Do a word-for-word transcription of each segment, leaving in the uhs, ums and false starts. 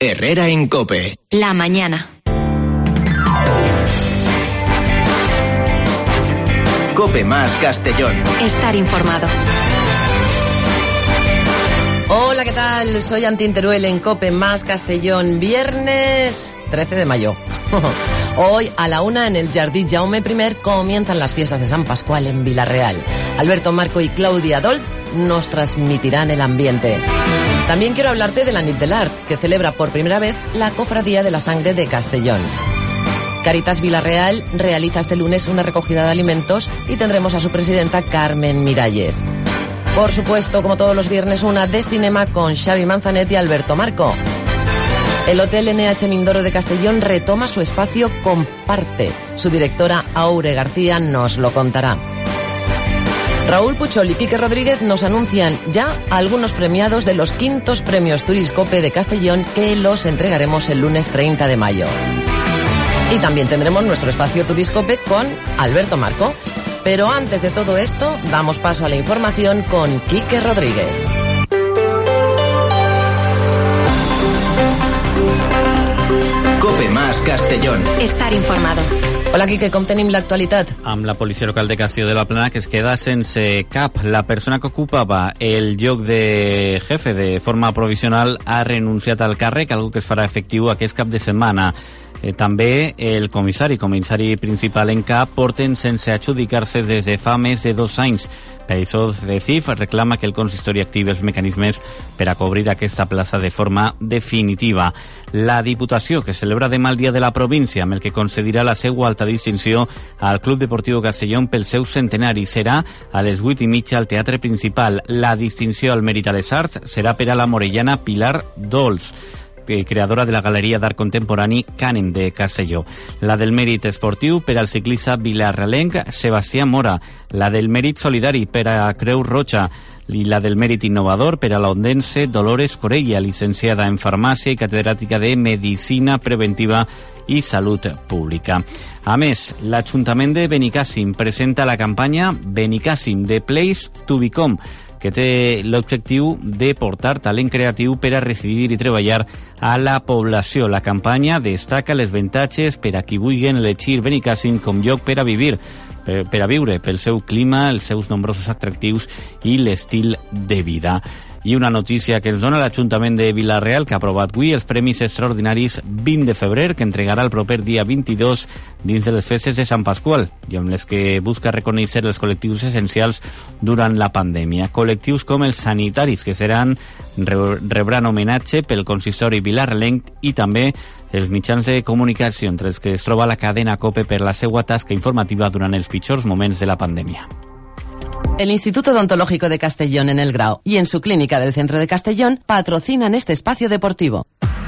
Herrera en COPE. La mañana. COPE más Castellón. Estar informado. Hola, ¿qué tal? Soy Antín Teruel en COPE más Castellón. Viernes trece de mayo. Hoy a la una en el Jardí Jaume I comienzan las fiestas de San Pascual en Vila-real. Alberto Marco y Claudia Dolz nos transmitirán el ambiente. También quiero hablarte de la Nit de l'Art, que celebra por primera vez la Cofradía de la Sangre de Castellón. Caritas Vila-real realiza este lunes una recogida de alimentos y tendremos a su presidenta Carmen Miralles. Por supuesto, como todos los viernes, una de cinema con Xavi Manzanet y Alberto Marco. El Hotel N H Mindoro de Castellón retoma su espacio Comparte. Su directora Aure García nos lo contará. Raúl Puchol y Quique Rodríguez nos anuncian ya algunos premiados de los quintos premios Turiscope de Castellón, que los entregaremos el lunes treinta de mayo. Y también tendremos nuestro espacio Turiscope con Alberto Marco. Pero antes de todo esto, damos paso a la información con Quique Rodríguez. COPE más Castellón. Estar informado. Hola, Quique, com tenim l'actualitat? Amb la policia local de Castelló de la Plana, que es queda sense cap. La persona que ocupava el lloc de jefe de forma provisional ha renunciat al càrrec, algo que es farà efectiu aquest cap de setmana. Eh, també el comissari, comissari principal en cap, porten sense adjudicar-se des de fa més de dos anys. Per això, de C I F reclama que el consistori activi els mecanismes per a cobrir aquesta plaça de forma definitiva. La Diputació, que celebra demà el Dia de la Província, amb el que concedirà la seva alta distinció al Club Deportiu Castellón pel seu centenari, serà a les vuit i mitja al Teatre Principal. La distinció al Mèrit a les Arts serà per a la morellana Pilar Dols, creadora de la Galeria d'Art Contemporani Cànem de Castelló. La del Mèrit Esportiu per al ciclista vilarrealenc Sebastià Mora. La del Mèrit Solidari per a Creu Roja. I la del Mèrit Innovador per a l'ondense Dolores Corella, licenciada en Farmàcia i catedràtica de Medicina Preventiva i Salut Pública. A més, l'Ajuntament de Benicàssim presenta la campanya Benicàssim, The Place to Become, que té l'objectiu de portar talent creatiu per a residir i treballar a la població. La campanya destaca les avantatges per a qui vulguin elegir Benicàssim com lloc per a vivir, per, per a viure, pel seu clima, els seus nombrosos atractius i l'estil de vida. I una notícia que ens dona l'Ajuntament de Vila-real, que ha aprovat avui els Premis Extraordinaris vint de febrer, que entregarà el proper dia vint-i-dos dins de les festes de Sant Pasqual, i amb les que busca reconèixer els col·lectius essencials durant la pandèmia. Col·lectius com els sanitaris, que seran rebran homenatge pel consistori vilarrealenc, i també els mitjans de comunicació, entre els que es troba la cadena COPE per la seva tasca informativa durant els pitjors moments de la pandèmia. El Instituto Odontológico de Castellón en El Grao y en su clínica del centro de Castellón patrocinan este espacio deportivo.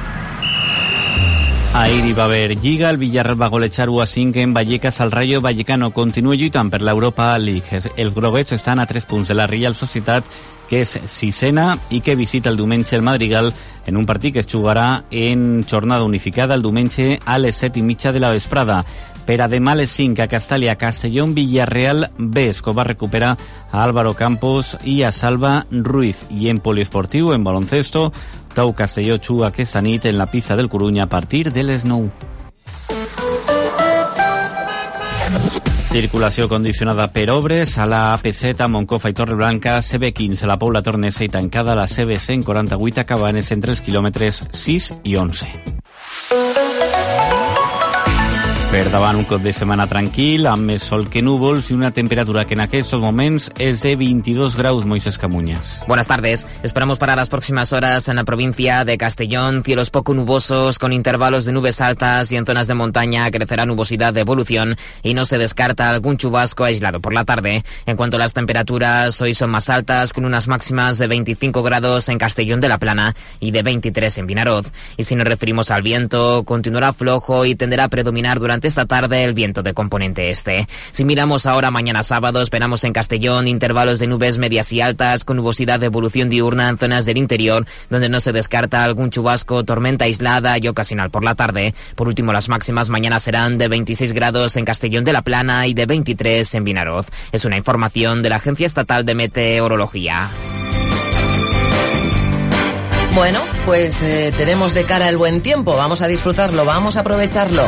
Ahir hi va haver Lliga, el Villarreal va golejar u a cinc en Vallecas al Rayo Vallecano. Continua lluitant per l'Europa League. Els groguets estan a tres punts de la Real Societat, que és sisena i que visita el diumenge el Madrigal en un partit que es jugarà en jornada unificada el diumenge a les set i mitja de la vesprada. Per a demà a les cinc a Castàlia, Castellón, Villarreal B. Escobar recupera a Álvaro Campos i a Salva Ruiz. I en poliesportiu, en baloncesto, Tau Castelló juga aquesta nit en la pista del Corunya a partir de les nou. Circulació condicionada per obres a la A P set a Moncofa i Torreblanca, C B quinze a la Pobla Tornesa i tancada a la C B cent quaranta-vuit a Cabanes entre els quilòmetres sis i onze. Per davant un cop de setmana tranquil, amb més sol que núvols y una temperatura que en aquests moments es de veintidós graus, Moisés Camuñas. Buenas tardes. Esperamos para las próximas horas en la provincia de Castellón cielos poco nubosos con intervalos de nubes altas, y en zonas de montaña crecerá nubosidad de evolución y no se descarta algún chubasco aislado por la tarde. En cuanto a las temperaturas, hoy son más altas, con unas máximas de veinticinco grados en Castellón de la Plana y de veintitrés en Vinaroz. Y si nos referimos al viento, continuará flojo y tenderá a predominar durante esta tarde el viento de componente este. Si miramos ahora mañana sábado, esperamos en Castellón intervalos de nubes medias y altas con nubosidad de evolución diurna en zonas del interior, donde no se descarta algún chubasco, tormenta aislada y ocasional por la tarde. Por último, las máximas mañana serán de veintiséis grados en Castellón de la Plana y de veintitrés en Vinaroz. Es una información de la Agencia Estatal de Meteorología. Bueno, pues eh, tenemos de cara el buen tiempo, vamos a disfrutarlo, vamos a aprovecharlo.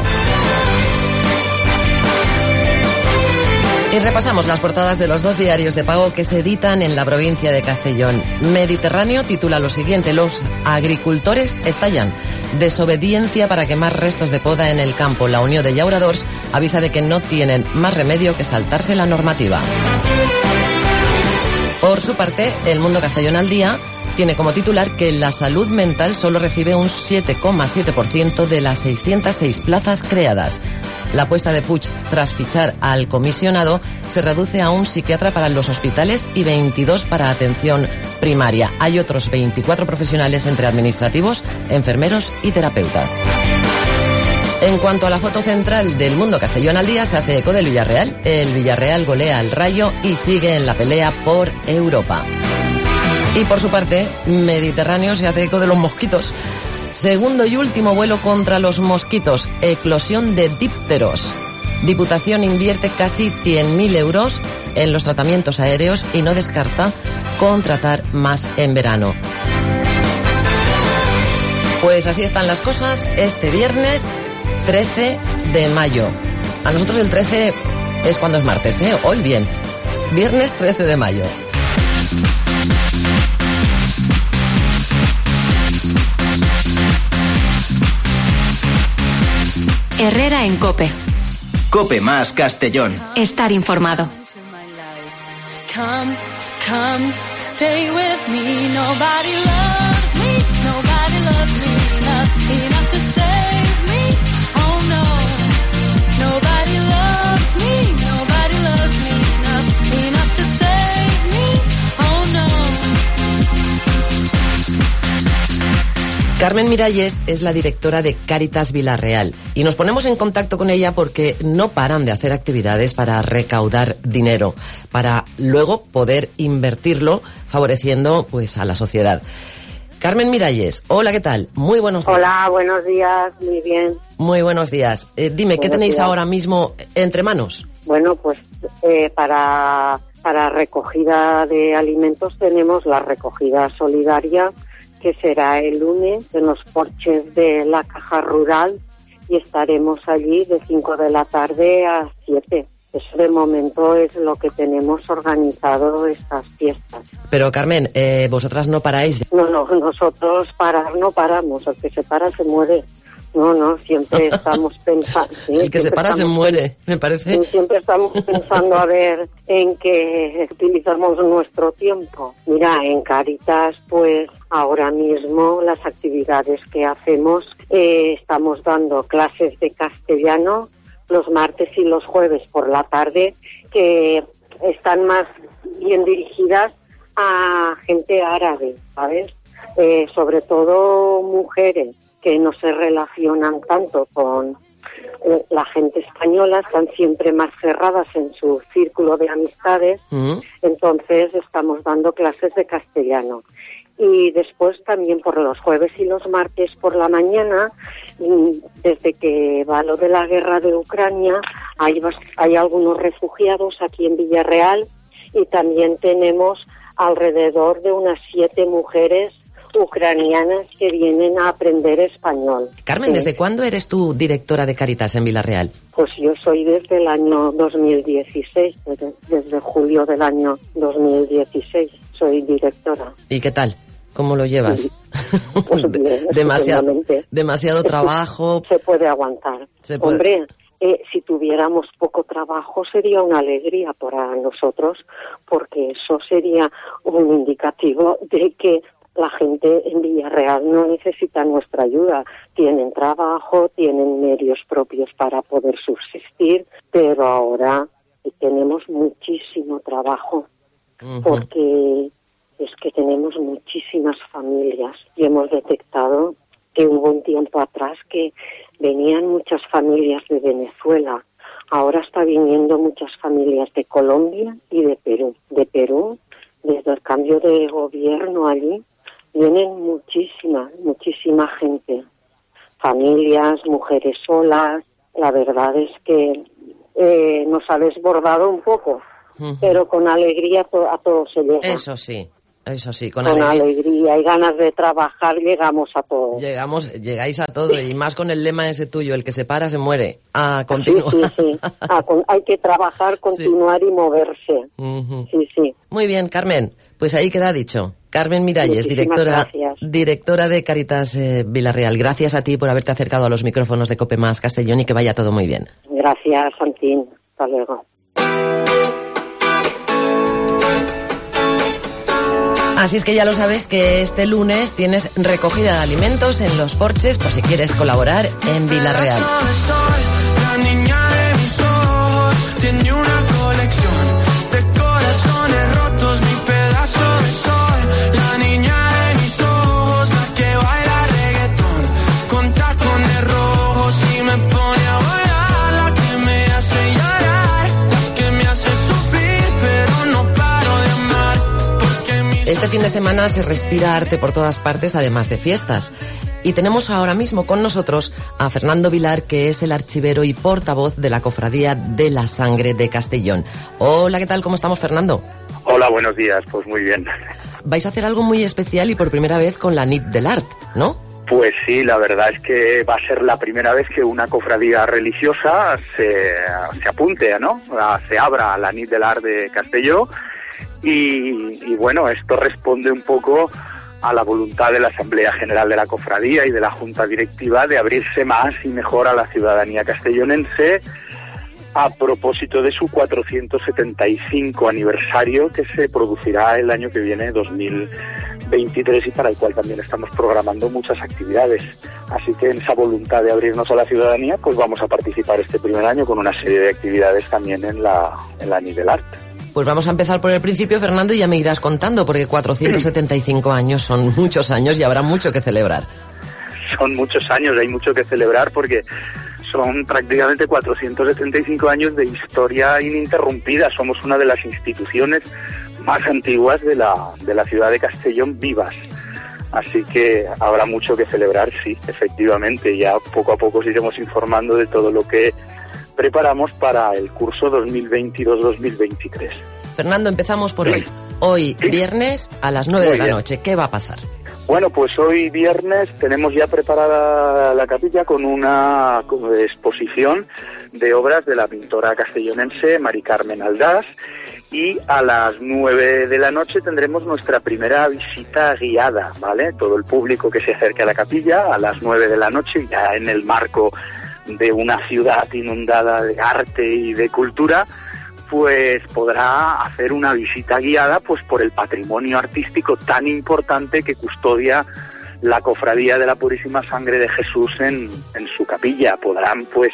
Y repasamos las portadas de los dos diarios de pago que se editan en la provincia de Castellón. Mediterráneo titula lo siguiente: los agricultores estallan. Desobediencia para quemar restos de poda en el campo. La Unión de Llauradors avisa de que no tienen más remedio que saltarse la normativa. Por su parte, El Mundo Castellón al Día tiene como titular que la salud mental solo recibe un siete coma siete por ciento de las seiscientas seis plazas creadas. La apuesta de Puig tras fichar al comisionado se reduce a un psiquiatra para los hospitales y veintidós para atención primaria. Hay otros veinticuatro profesionales entre administrativos, enfermeros y terapeutas. En cuanto a la foto central del Mundo Castellón al Día, se hace eco del Villarreal. El Villarreal golea al Rayo y sigue en la pelea por Europa. Y por su parte, Mediterráneo se hace eco de los mosquitos. Segundo y último vuelo contra los mosquitos. Eclosión de dípteros. Diputación invierte casi cien mil euros en los tratamientos aéreos y no descarta contratar más en verano. Pues así están las cosas este viernes trece de mayo. A nosotros el trece es cuando es martes, ¿eh? Hoy bien. Viernes trece de mayo. Herrera en COPE. COPE más Castellón. Estar informado. Come, come, stay with me. Nobody loves me, nobody loves me enough, enough to save me. Oh no, nobody loves me, nobody loves me enough, enough to save me. Oh no. Carmen Miralles es la directora de Cáritas Vilarreal y nos ponemos en contacto con ella porque no paran de hacer actividades para recaudar dinero, para luego poder invertirlo favoreciendo pues a la sociedad. Carmen Miralles, hola, ¿qué tal? Muy buenos días. Hola, buenos días, muy bien. Muy buenos días. Eh, dime, buenos ¿qué tenéis días. ahora mismo entre manos? Bueno, pues eh, para, para recogida de alimentos tenemos la recogida solidaria, que será el lunes en los porches de la Caja Rural y estaremos allí de cinco de la tarde a siete. Eso de momento es lo que tenemos organizado estas fiestas. Pero Carmen, eh, vosotras no paráis. No, no, nosotros parar no paramos, el que se para se muere. No, no, siempre estamos pensando... Sí, el que se para se muere, me parece. Siempre estamos pensando a ver en qué utilizamos nuestro tiempo. Mira, en Cáritas, pues ahora mismo las actividades que hacemos, eh, estamos dando clases de castellano los martes y los jueves por la tarde, que están más bien dirigidas a gente árabe, ¿sabes? Eh, sobre todo mujeres que no se relacionan tanto con eh, la gente española, están siempre más cerradas en su círculo de amistades, uh-huh. Entonces estamos dando clases de castellano. Y después también por los jueves y los martes por la mañana, desde que va lo de la guerra de Ucrania, hay, hay algunos refugiados aquí en Villarreal y también tenemos alrededor de unas siete mujeres ucranianas que vienen a aprender español. Carmen, ¿desde sí. cuándo eres tú directora de Cáritas en Vilarreal? Pues yo soy desde el año dos mil dieciséis, desde, desde julio del año dos mil dieciséis soy directora. ¿Y qué tal? ¿Cómo lo llevas? Sí. Pues bien, demasiado, demasiado trabajo. Se puede aguantar. Se puede... Hombre, eh, si tuviéramos poco trabajo sería una alegría para nosotros, porque eso sería un indicativo de que la gente en Villarreal no necesita nuestra ayuda. Tienen trabajo, tienen medios propios para poder subsistir, pero ahora tenemos muchísimo trabajo, uh-huh. porque es que tenemos muchísimas familias y hemos detectado que hubo un tiempo atrás que venían muchas familias de Venezuela. Ahora está viniendo muchas familias de Colombia y de Perú. De Perú, desde el cambio de gobierno allí, vienen muchísima, muchísima gente. Familias, mujeres solas. La verdad es que eh, nos ha desbordado un poco, uh-huh. pero con alegría to- a todos se llega. Eso sí. Eso sí, con, con alegría. alegría y ganas de trabajar llegamos a todo. Llegamos, llegáis a todo, y más con el lema ese tuyo, el que se para se muere. A continuar. Sí, sí, sí. Ah, con, hay que trabajar, continuar sí. y moverse. Uh-huh. Sí, sí. Muy bien, Carmen. Pues ahí queda dicho. Carmen Miralles, Muchísimas directora gracias. directora de Caritas eh, Vilarreal. Gracias a ti por haberte acercado a los micrófonos de COPE Más Castellón y que vaya todo muy bien. Gracias, Santín. Hasta luego. Así es que ya lo sabes que este lunes tienes recogida de alimentos en los porches por si quieres colaborar en Vilarreal. La niña de mis ojos tiene una colección de corazones rotos, mi pedazo de sol. La niña de mis ojos, la que baila reggaetón con tacones rojos y me pone a bailar, la que me hace llorar, la que me hace sufrir, pero no paro de amar. Porque mi... Este fin de semana se respira arte por todas partes, además de fiestas. Y tenemos ahora mismo con nosotros a Fernando Vilar, que es el archivero y portavoz de la Cofradía de la Sangre de Castellón. Hola, ¿qué tal? ¿Cómo estamos, Fernando? Hola, buenos días. Pues muy bien. Vais a hacer algo muy especial y por primera vez con la Nit del Art, ¿no? Pues sí, la verdad es que va a ser la primera vez que una cofradía religiosa se, se apunte, ¿no? Se abra a la Nit del Art de Castelló. Y, y bueno, esto responde un poco a la voluntad de la Asamblea General de la Cofradía y de la Junta Directiva de abrirse más y mejor a la ciudadanía castellonense a propósito de su cuatrocientos setenta y cinco aniversario que se producirá el año que viene, dos mil veintitrés, y para el cual también estamos programando muchas actividades. Así que en esa voluntad de abrirnos a la ciudadanía, pues vamos a participar este primer año con una serie de actividades también en la, en la Nit del Art. Pues vamos a empezar por el principio, Fernando, y ya me irás contando, porque cuatrocientos setenta y cinco años son muchos años y habrá mucho que celebrar. Son muchos años, hay mucho que celebrar porque son prácticamente cuatrocientos setenta y cinco años de historia ininterrumpida. Somos una de las instituciones más antiguas de la, de la ciudad de Castellón vivas. Así que habrá mucho que celebrar, sí, efectivamente. Ya poco a poco os iremos informando de todo lo que preparamos para el curso dos mil veintidós dos mil veintitrés. Fernando, empezamos por hoy. Hoy, viernes, a las nueve de la noche. ¿Qué va a pasar? Bueno, pues hoy viernes tenemos ya preparada la capilla con una exposición de obras de la pintora castellonense Mari Carmen Aldás, y a las nueve de la noche tendremos nuestra primera visita guiada, ¿vale? Todo el público que se acerque a la capilla a las nueve de la noche, ya en el marco de una ciudad inundada de arte y de cultura, pues podrá hacer una visita guiada pues por el patrimonio artístico tan importante que custodia la Cofradía de la Purísima Sangre de Jesús en, en su capilla. Podrán pues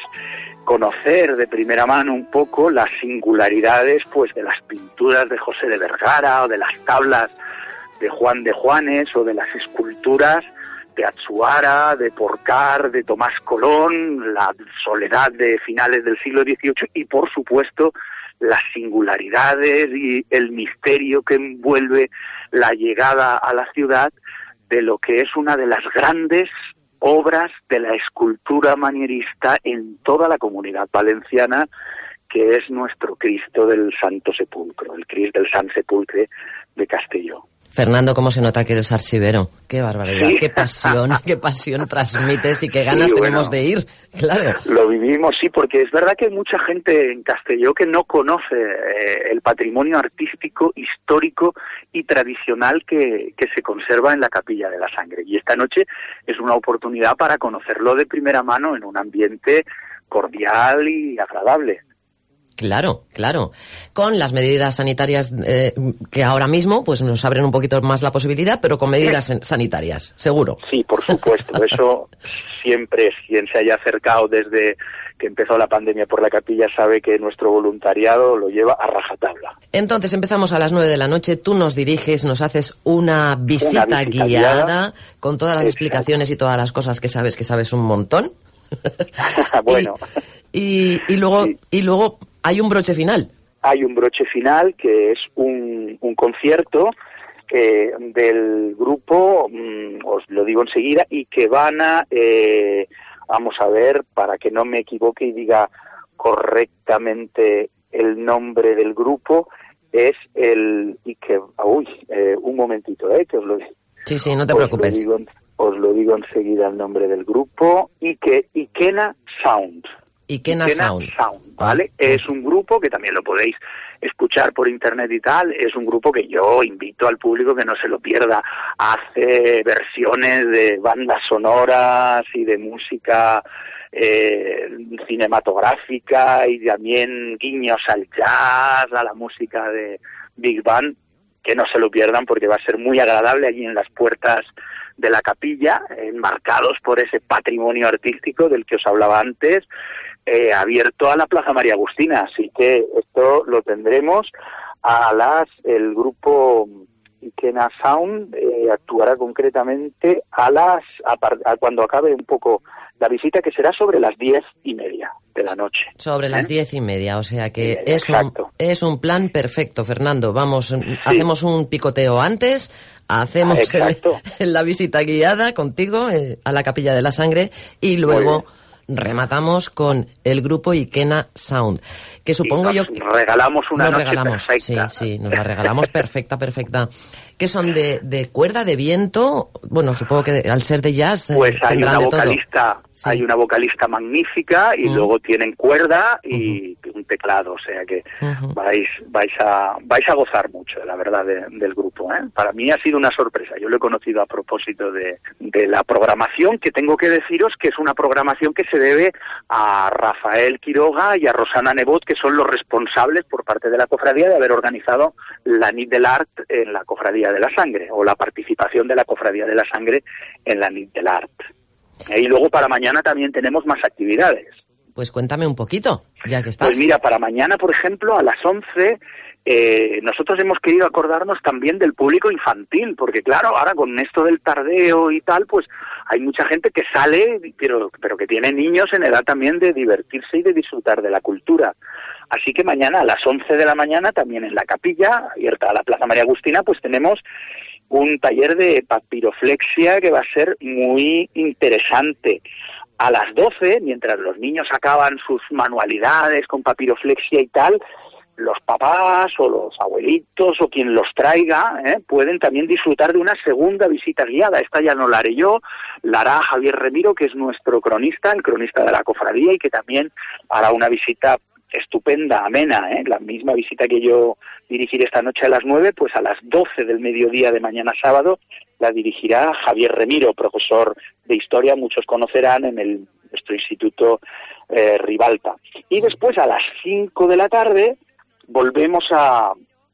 conocer de primera mano un poco las singularidades pues de las pinturas de José de Vergara o de las tablas de Juan de Juanes o de las esculturas de Atsuara, de Porcar, de Tomás Colón, la soledad de finales del siglo dieciocho y, por supuesto, las singularidades y el misterio que envuelve la llegada a la ciudad de lo que es una de las grandes obras de la escultura manierista en toda la Comunidad Valenciana, que es nuestro Cristo del Santo Sepulcro, el Cristo del San Sepulcre de Castelló. Fernando, ¿cómo se nota que eres archivero? ¡Qué barbaridad! Sí. ¡Qué pasión! ¡Qué pasión transmites y qué ganas sí, tenemos bueno, de ir! Claro. Lo vivimos, sí, porque es verdad que hay mucha gente en Castelló que no conoce eh, el patrimonio artístico, histórico y tradicional que, que se conserva en la Capilla de la Sangre. Y esta noche es una oportunidad para conocerlo de primera mano en un ambiente cordial y agradable. Claro, claro. Con las medidas sanitarias eh, que ahora mismo pues nos abren un poquito más la posibilidad, pero con medidas sí. sanitarias, seguro. Sí, por supuesto. Eso siempre, quien se haya acercado desde que empezó la pandemia por la capilla sabe que nuestro voluntariado lo lleva a rajatabla. Entonces empezamos a las nueve de la noche, tú nos diriges, nos haces una visita, una visita guiada, guiada con todas las Exacto. explicaciones y todas las cosas que sabes, que sabes un montón. Bueno. Y, y, y luego sí. y luego hay un broche final. Hay un broche final que es un, un concierto eh, del grupo, mmm, os lo digo enseguida, y que van a, eh, vamos a ver, para que no me equivoque y diga correctamente el nombre del grupo, es el Ike... Uy, eh, un momentito, ¿eh? Que os lo, sí, sí, no te os preocupes. Lo digo, os lo digo enseguida el nombre del grupo. Ike, Ikena Sound. Ikena, Ikena Sound. Sound, ¿vale? Ah. Es un grupo que también lo podéis escuchar por internet y tal. Es un grupo que yo invito al público que no se lo pierda. Hace versiones de bandas sonoras y de música eh, cinematográfica y también guiños al jazz, a la música de Big Band. Que no se lo pierdan porque va a ser muy agradable allí en las puertas de la capilla, enmarcados por ese patrimonio artístico del que os hablaba antes, eh, abierto a la Plaza María Agustina. Así que esto lo tendremos a las... El grupo Ikena Sound eh, actuará concretamente a las... A, a cuando acabe un poco la visita, que será sobre las diez y media de la noche. Sobre ¿eh? las diez y media, o sea que eh, es, un, es un plan perfecto, Fernando. Vamos, sí. hacemos un picoteo antes, hacemos ah, el, la visita guiada contigo eh, a la Capilla de la Sangre y luego rematamos con el grupo Ikena Sound, que supongo y nos yo... regalamos una nos noche regalamos, perfecta. Sí, sí, nos la regalamos perfecta, perfecta. ¿Qué son de, de cuerda, de viento? Bueno, supongo que de, al ser de jazz eh, pues hay tendrán una de todo. vocalista, sí. hay una vocalista magnífica y uh-huh. luego tienen cuerda y uh-huh. un teclado, o sea que uh-huh. vais vais a vais a gozar mucho, la verdad, de, del grupo, ¿eh? Para mí ha sido una sorpresa. Yo lo he conocido a propósito de, de la programación, que tengo que deciros que es una programación que se debe a Rafael Quiroga y a Rosana Nebot, que son los responsables por parte de la cofradía de haber organizado la Nit de l'Art en la cofradía de la Sangre, o la participación de la Cofradía de la Sangre en la Nit de l'Art. Y luego para mañana también tenemos más actividades. Pues cuéntame un poquito, ya que estás. Pues mira, para mañana, por ejemplo, a las once, eh, nosotros hemos querido acordarnos también del público infantil, porque claro, ahora con esto del tardeo y tal, pues hay mucha gente que sale, pero, pero que tiene niños en edad también de divertirse y de disfrutar de la cultura. Así que mañana a las once de la mañana, también en la capilla, abierta a la Plaza María Agustina, pues tenemos un taller de papiroflexia que va a ser muy interesante. A las doce, mientras los niños acaban sus manualidades con papiroflexia y tal, los papás o los abuelitos o quien los traiga ¿eh? pueden también disfrutar de una segunda visita guiada. Esta ya no la haré yo, la hará Javier Remiro, que es nuestro cronista, el cronista de la cofradía, y que también hará una visita estupenda, amena, ¿eh? La misma visita que yo dirigiré esta noche a las nueve, pues a las doce del mediodía de mañana sábado la dirigirá Javier Remiro, profesor de historia, muchos conocerán, en el nuestro instituto eh, Ribalta. Y después a las cinco de la tarde volvemos a,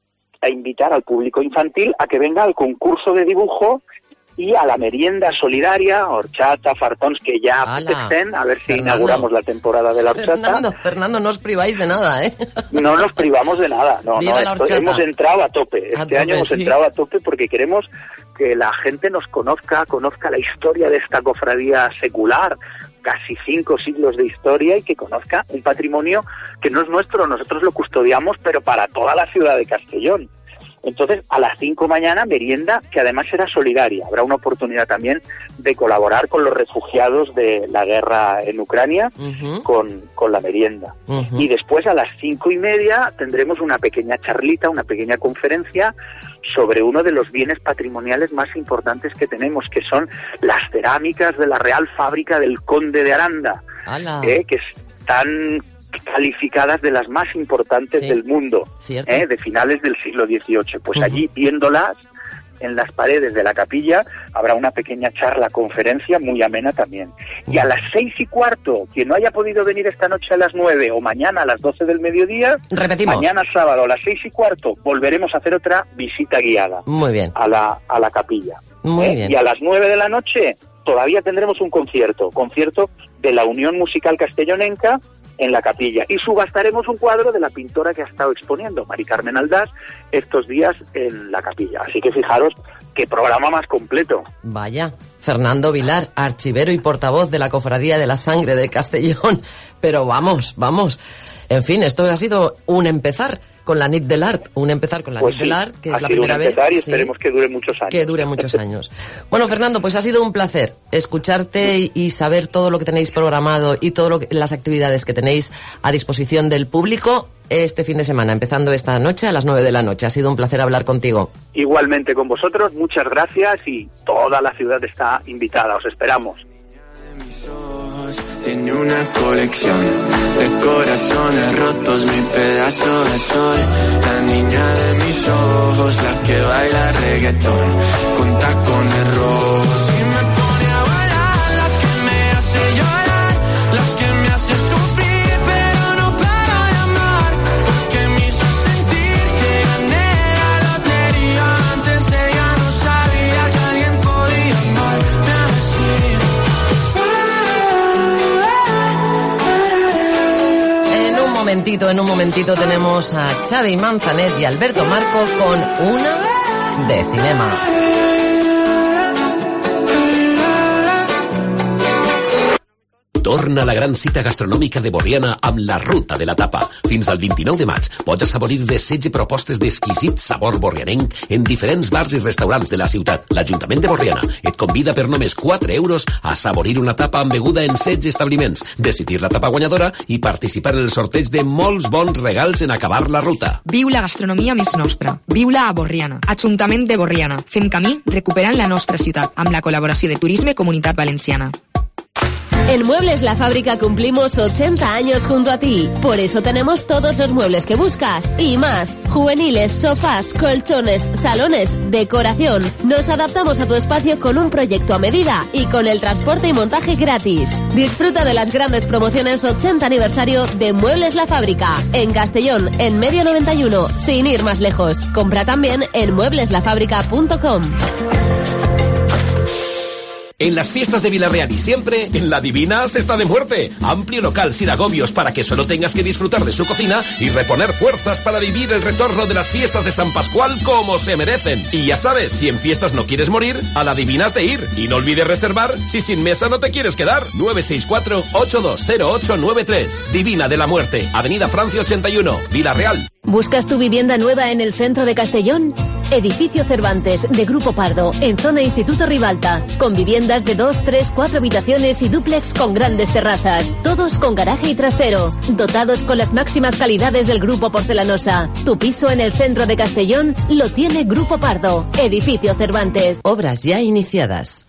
a invitar al público infantil a que venga al concurso de dibujo y a la merienda solidaria, horchata, fartons, que ya apetecen, a ver si Fernando, inauguramos la temporada de la horchata. Fernando, Fernando, no os priváis de nada, ¿eh? No nos privamos de nada, no, Viva no, la esto, hemos entrado a tope, este a tope, año hemos sí. entrado a tope porque queremos que la gente nos conozca, conozca la historia de esta cofradía secular, casi cinco siglos de historia, y que conozca un patrimonio que no es nuestro, nosotros lo custodiamos, pero para toda la ciudad de Castellón. Entonces, a las cinco mañana, merienda, que además será solidaria. Habrá una oportunidad también de colaborar con los refugiados de la guerra en Ucrania, uh-huh. con, con la merienda. Uh-huh. Y después, a las cinco y media, tendremos una pequeña charlita, una pequeña conferencia sobre uno de los bienes patrimoniales más importantes que tenemos, que son las cerámicas de la Real Fábrica del Conde de Aranda, eh, que están calificadas de las más importantes sí, del mundo, ¿eh? de finales del siglo dieciocho. Pues uh-huh. allí, viéndolas en las paredes de la capilla, habrá una pequeña charla, conferencia muy amena también. Uh-huh. Y a las seis y cuarto, quien no haya podido venir esta noche a las nueve o mañana a las doce del mediodía, repetimos. Mañana sábado a las seis y cuarto volveremos a hacer otra visita guiada. Muy bien. A la, a la capilla. Muy ¿eh? bien. Y a las nueve de la noche todavía tendremos un concierto, concierto de la Unión Musical Castellonenca, en la capilla, y subastaremos un cuadro de la pintora que ha estado exponiendo, Mari Carmen Aldás, estos días en la capilla. Así que fijaros qué programa más completo. Vaya, Fernando Vilar, archivero y portavoz de la Cofradía de la Sangre de Castellón. Pero vamos, vamos. En fin, esto ha sido un empezar. con la nit de l'art, un empezar con la Pues nit sí, de l'art, que ha es la sido un primera vez. empezar y sí, esperemos que dure muchos años. Que dure muchos años. Bueno, Fernando, pues ha sido un placer escucharte y, y saber todo lo que tenéis programado y todas las actividades que tenéis a disposición del público este fin de semana, empezando esta noche a las nueve de la noche. Ha sido un placer hablar contigo. Igualmente con vosotros, muchas gracias y toda la ciudad está invitada, os esperamos. Tiene una colección de corazones rotos, mi pedazo de sol. La niña de mis ojos, la que baila reggaetón con tacones rojos. Y me pone a bailar, la que me hace llorar, la que me hace sufrir, pero no para de amar. Porque me hizo sentir que gané la lotería. Antes ella no sabía que alguien podía amarme así. En un momentito, en un momentito tenemos a Xavi Manzanet y Alberto Marco con una de cinema. Torna la gran cita gastronòmica de Borriana amb la Ruta de la Tapa. Fins al vint-i-nou de maig pots assaborir de setze propostes d'exquisit sabor borrianenc en diferents bars i restaurants de la ciutat. L'Ajuntament de Borriana et convida per només quatre euros a assaborir una tapa amb beguda en setze establiments, decidir la tapa guanyadora i participar en el sorteig de molts bons regals en acabar la ruta. Viu la gastronomia més nostra. Viu-la a Borriana. Ajuntament de Borriana. Fem camí recuperant la nostra ciutat amb la col·laboració de Turisme Comunitat Valenciana. En Muebles La Fábrica cumplimos ochenta años junto a ti. Por eso tenemos todos los muebles que buscas y más. Juveniles, sofás, colchones, salones, decoración. Nos adaptamos a tu espacio con un proyecto a medida y con el transporte y montaje gratis. Disfruta de las grandes promociones ochenta aniversario de Muebles La Fábrica. En Castellón, en Medio noventa y uno, sin ir más lejos. Compra también en muebles la fábrica punto com. En las fiestas de Villarreal y siempre, en La Divina se está de muerte. Amplio local sin agobios para que solo tengas que disfrutar de su cocina y reponer fuerzas para vivir el retorno de las fiestas de San Pascual como se merecen. Y ya sabes, si en fiestas no quieres morir, a La Divina has de ir. Y no olvides reservar si sin mesa no te quieres quedar. nueve seis cuatro, ocho dos cero ocho nueve tres. Divina de la Muerte, Avenida Francia ochenta y uno, Villarreal. ¿Buscas tu vivienda nueva en el centro de Castellón? Edificio Cervantes, de Grupo Pardo, en zona Instituto Ribalta, con viviendas de dos, tres, cuatro habitaciones y dúplex con grandes terrazas, todos con garaje y trastero, dotados con las máximas calidades del Grupo Porcelanosa. Tu piso en el centro de Castellón lo tiene Grupo Pardo, Edificio Cervantes. Obras ya iniciadas.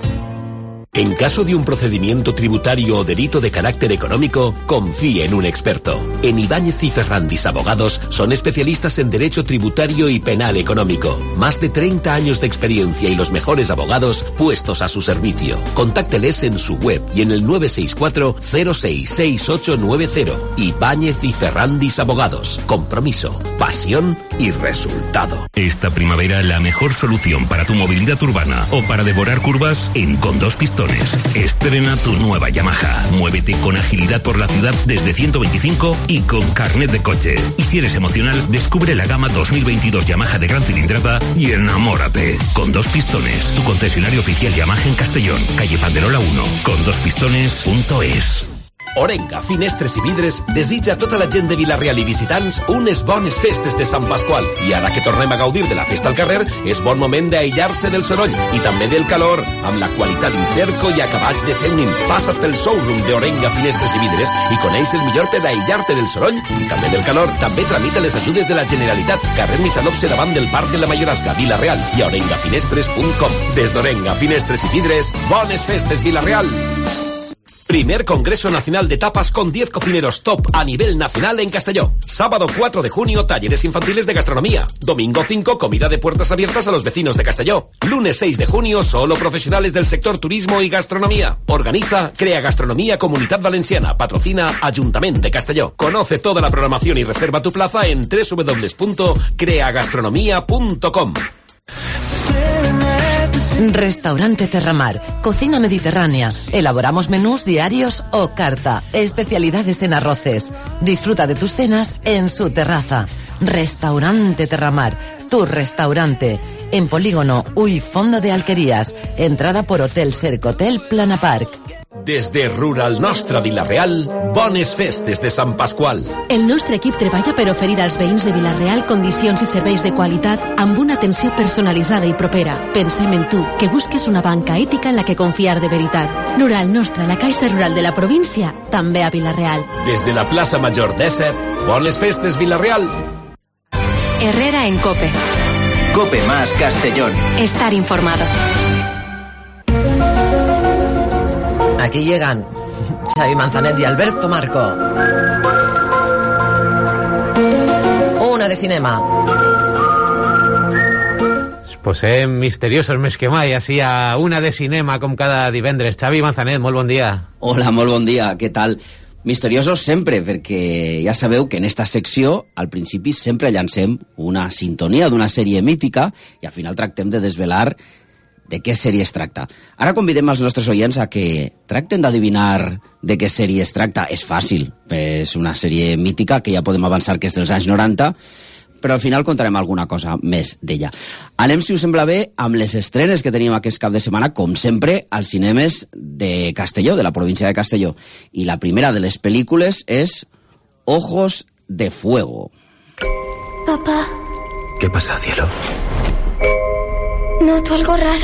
En caso de un procedimiento tributario o delito de carácter económico, confíe en un experto. En Ibáñez y Ferrandis Abogados son especialistas en derecho tributario y penal económico. Más de treinta años de experiencia y los mejores abogados puestos a su servicio. Contácteles en su web y en el nueve seis cuatro, cero seis seis ocho nueve cero. Ibáñez y Ferrandis Abogados. Compromiso, pasión y resultado. Esta primavera la mejor solución para tu movilidad urbana o para devorar curvas en Con Dos Pistones. Estrena tu nueva Yamaha. Muévete con agilidad por la ciudad desde ciento veinticinco y con carnet de coche. Y si eres emocional, descubre la gama dos mil veintidós Yamaha de gran cilindrada y enamórate. Con Dos Pistones, tu concesionario oficial Yamaha en Castellón, calle Panderola uno, con dos pistones punto es. Orenga, Finestres i Vidres desitja a tota la gent de Vila-real i visitants unes bones festes de Sant Pasqual. I ara que tornem a gaudir de la festa al carrer, és bon moment d'aïllar-se del soroll i també del calor, amb la qualitat d'Incerco i acabats de Ceunin. Passa't pel showroom d'Orenga, Finestres i Vidres i coneix el millor per aïllar-te del soroll i també del calor. També tramita les ajudes de la Generalitat. Carrer Michalopse davant del Parc de la Mayorasca, Vila-real, i a orenga finestres punt com. Des d'Orenga, Finestres i Vidres, bones festes, Vila-real. Primer Congreso Nacional de Tapas con diez cocineros top a nivel nacional en Castelló. Sábado cuatro de junio, talleres infantiles de gastronomía. Domingo cinco, comida de puertas abiertas a los vecinos de Castelló. Lunes seis de junio, solo profesionales del sector turismo y gastronomía. Organiza Crea Gastronomía Comunitat Valenciana. Patrocina Ayuntament de Castelló. Conoce toda la programación y reserva tu plaza en doble u doble u doble u punto crea gastronomía punto com. Restaurante Terramar, cocina mediterránea. Elaboramos menús diarios o carta, especialidades en arroces. Disfruta de tus cenas en su terraza. Restaurante Terramar, tu restaurante. En Polígono Uy Fondo de Alquerías, entrada por Hotel Cercotel Plana Park. Des de Rural Nostra Vila-real, bones festes de Sant Pasqual. El nostre equip treballa per oferir als veïns de Vila-real condicions i serveis de qualitat amb una atenció personalitzada i propera. Pensem en tu, que busques una banca ètica en la que confiar de veritat. Rural Nostra, la caixa rural de la província, també a Vila-real. Des de la plaça Major dèsset, bones festes Vila-real. Herrera en COPE. COPE más Castellón. Estar informado. Aquí llegan Xavi Manzanet y Alberto Marco. Una de cinema. Posem misteriosos més que mai, així a una de cinema com cada divendres. Xavi Manzanet, molt bon dia. Hola, molt bon dia, què tal? Misteriosos sempre, perquè ja sabeu que en esta secció, al principi, sempre llancem una sintonia d'una sèrie mítica i al final tractem de desvelar de què sèrie es tracta. Ara convidem als nostres oients a que tracten d'adivinar de què sèrie es tracta. És fàcil, és una sèrie mítica que ja podem avançar que és dels anys noranta, però al final contarem alguna cosa més d'ella. Anem, si us sembla bé, amb les estrenes que tenim aquest cap de setmana, com sempre, als cinemes de Castelló, de la província de Castelló. I la primera de les pel·lícules és Ojos de Fuego. Papá. ¿Qué pasa, cielo? Noto algo raro.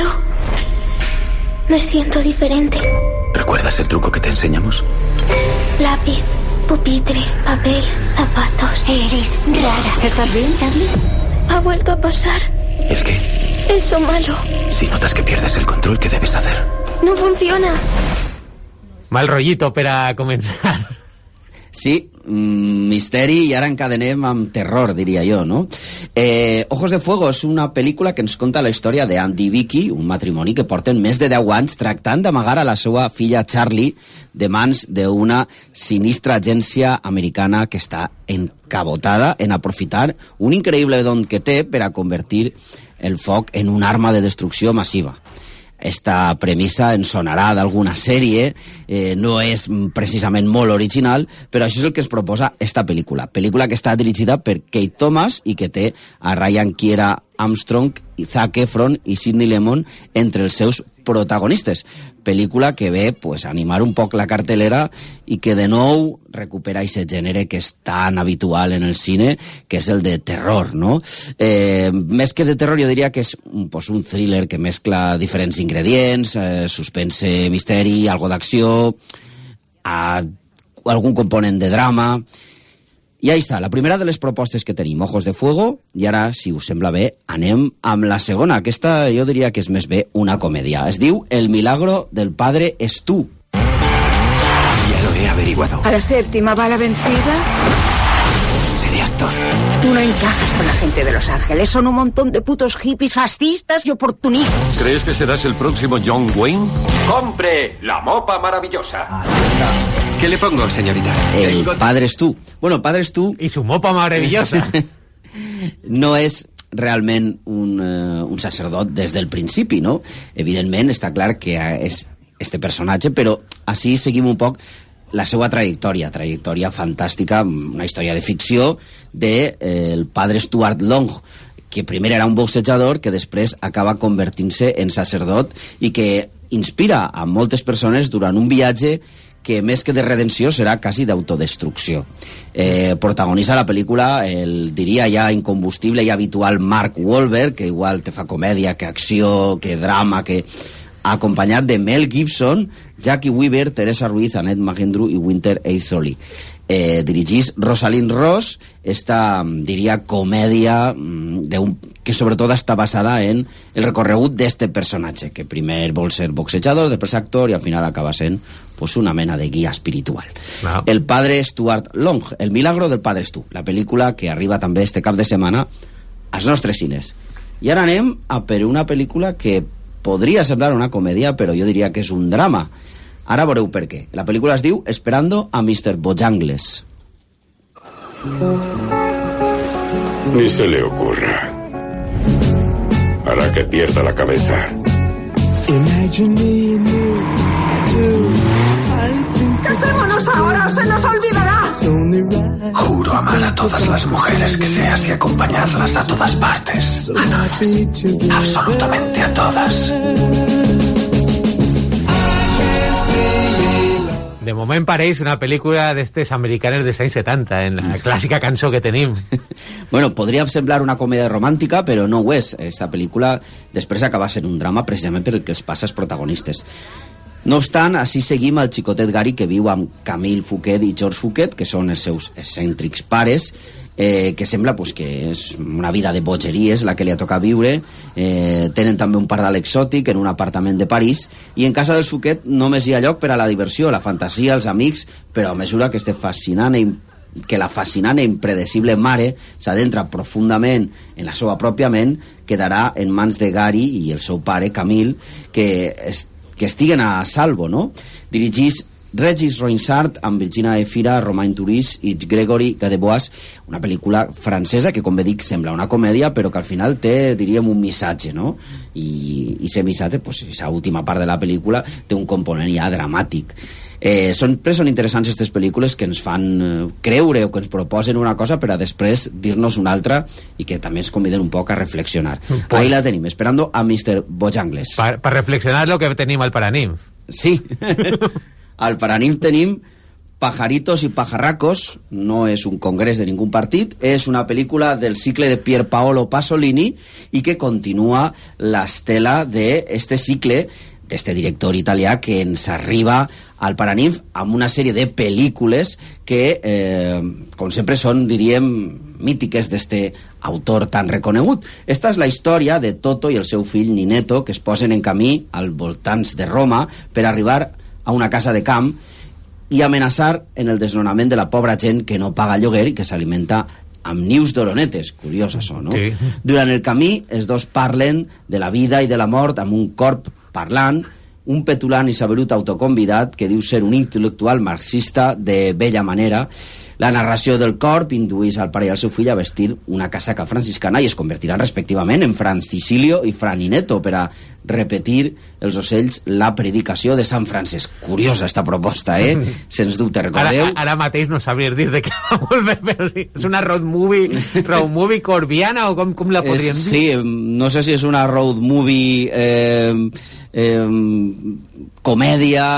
Me siento diferente. ¿Recuerdas el truco que te enseñamos? Lápiz, pupitre, papel, zapatos. Eres rara. ¿Estás bien, Charlie? Ha vuelto a pasar. ¿El qué? Eso malo. Si notas que pierdes el control, ¿qué debes hacer? No funciona. Mal rollito per a començar. Sí, mm, misteri, i ara encadenem amb terror, diria jo, no? Eh, Ojos de Fuego és una pel·lícula que ens conta la història d'Andy i Vicky, un matrimoni que porten més de deu anys tractant d'amagar a la seva filla Charlie de mans d'una sinistra agència americana que està encabotada en aprofitar un increïble don que té per a convertir el foc en una arma de destrucció massiva. Esta premissa ens sonarà d'alguna sèrie, eh, no és precisament molt original, però això és el que es proposa esta pel·lícula. Pel·lícula que està dirigida per Kate Thomas i que té a Ryan Kiera Armstrong, Zac Efron i Sidney Lemon entre els seus protagonistes. Pel·lícula que ve pues, a animar un poc la cartelera i que de nou recupera aquest gènere que és tan habitual en el cine, que és el de terror, no? Eh, més que de terror jo diria que és pues, un thriller que mescla diferents ingredients, eh, suspense, misteri, algo d'acció, a, algun component de drama. I ahí està, la primera de les propostes que tenim, Ojos de Fuego, i ara, si us sembla bé, anem amb la segona. Aquesta jo diria que és més bé una comèdia. Es diu El milagro del padre es tú. Ya lo he averiguado. ¿A la séptima va la vencida? Seré actor. Tú no encajas con la gente de Los Ángeles. Son un montón de putos hippies fascistas y oportunistas. ¿Crees que serás el próximo John Wayne? ¡Compre la mopa maravillosa! ¿Qué le pongo, señorita? El padre es tú. Bueno, padre es tú... I su mopa maravillosa. No és realment un, uh, un sacerdot des del principi, no? Evidentment, està clar que és este personatge, però així seguim un poc la seva trajectòria, trajectòria fantàstica, una història de ficció de eh, el padre Stuart Long, que primer era un boxejador que després acaba convertint-se en sacerdot i que inspira a moltes persones durant un viatge que més que de redenció serà quasi d'autodestrucció. Eh, protagonitza la pel·lícula el, diria ja, incombustible i habitual Mark Wahlberg, que igual te fa comèdia, que acció, que drama, que... acompanyat de Mel Gibson, Jackie Weaver, Teresa Ruiz, Annette Magendru i Winter Eitholi. Eh, dirigís Rosalind Ross, esta, diria, comèdia de un, que sobretot està basada en el recorregut d'este personatge, que primer vol ser boxejador, després actor, i al final acaba sent pues, una mena de guia espiritual. No. El padre Stuart Long, El milagro del padre Stu, la pel·lícula que arriba també este cap de setmana als nostres cines. I ara anem a per una pel·lícula que podria semblar una comèdia, però jo diria que és un drama. Ara veureu per què. La pel·lícula es diu Esperando a mister Bojangles. Ni se le ocurra. Hará que pierda la cabeza. ¡Casémonos ahora o se nos olvidará! Juro amar a todas las mujeres que seas y acompañarlas a todas partes. A todas. Absolutamente a todas. De moment pareix una pel·lícula d'estes americanes dels anys setanta, en la clàssica cançó que tenim. Bueno, podria semblar una comèdia romàntica, però no ho és. Esta pel·lícula després acaba sent un drama precisament per el que els passa als protagonistes. No obstant, així seguim el xicotet Gary, que viu amb Camille Fouquet i George Fouquet, que són els seus excèntrics pares, eh, que sembla pues, que és una vida de bogeries la que li ha tocat viure. Eh, tenen també un pardal exòtic en un apartament de París, i en casa dels Fouquet només hi ha lloc per a la diversió, la fantasia, els amics, però a mesura que este fascinant i que la fascinant i impredecible mare s'adentra profundament en la seva pròpia ment, quedarà en mans de Gary i el seu pare, Camille, que, es, que estiguen a salvo, no? Dirigís Regis Ronsard amb Virginia Efira, Romain Duris i Gregory Gadebois, una pel·lícula francesa que, com bé dic, sembla una comèdia, però que al final té, diríem, un missatge, no? I aquest missatge, pues, aquesta última part de la pel·lícula, té un component ja dramàtic. Eh, sempre són interessants aquestes pel·lícules que ens fan eh, creure o que ens proposen una cosa per a després dir-nos una altra i que també ens conviden un poc a reflexionar. Pues, ahí la tenim, esperando a mister Bojangles. Per pa reflexionar lo que tenim al Paraninf. Sí. Al Paraninf tenim Pajaritos y Pajarracos, no és un congrés de ningú partit, és una pel·lícula del cicle de Pier Paolo Pasolini i que continua l'estela d'este cicle d'este director italià que ens arriba al Paraninf amb una sèrie de pel·lícules que, eh, com sempre, són, diríem, mítiques d'este autor tan reconegut. Esta és la història de Toto i el seu fill Nineto, que es posen en camí als voltants de Roma per arribar a una casa de camp i amenaçar en el desnonament de la pobra gent que no paga lloguer i que s'alimenta amb nius d'oronetes. Curiós, això, no? Sí. Durant el camí, els dos parlen de la vida i de la mort amb un corp parlant, un petulant i saberut autoconvidat que diu ser un intel·lectual marxista de bella manera. La narració del corp indueix al pare i al seu fill a vestir una casaca franciscana i es convertiran respectivament en Fran Sicilio i Fran Nineto per a repetir els ocells la predicació de Sant Francesc. Curiosa esta proposta, eh? Sens dubte, recordeu? Ara, ara mateix no sabries dir de què va molt bé, però sí, és una road movie, road movie corbiana o com, com la podríem dir? Sí, no sé si és una road movie eh, eh, comèdia...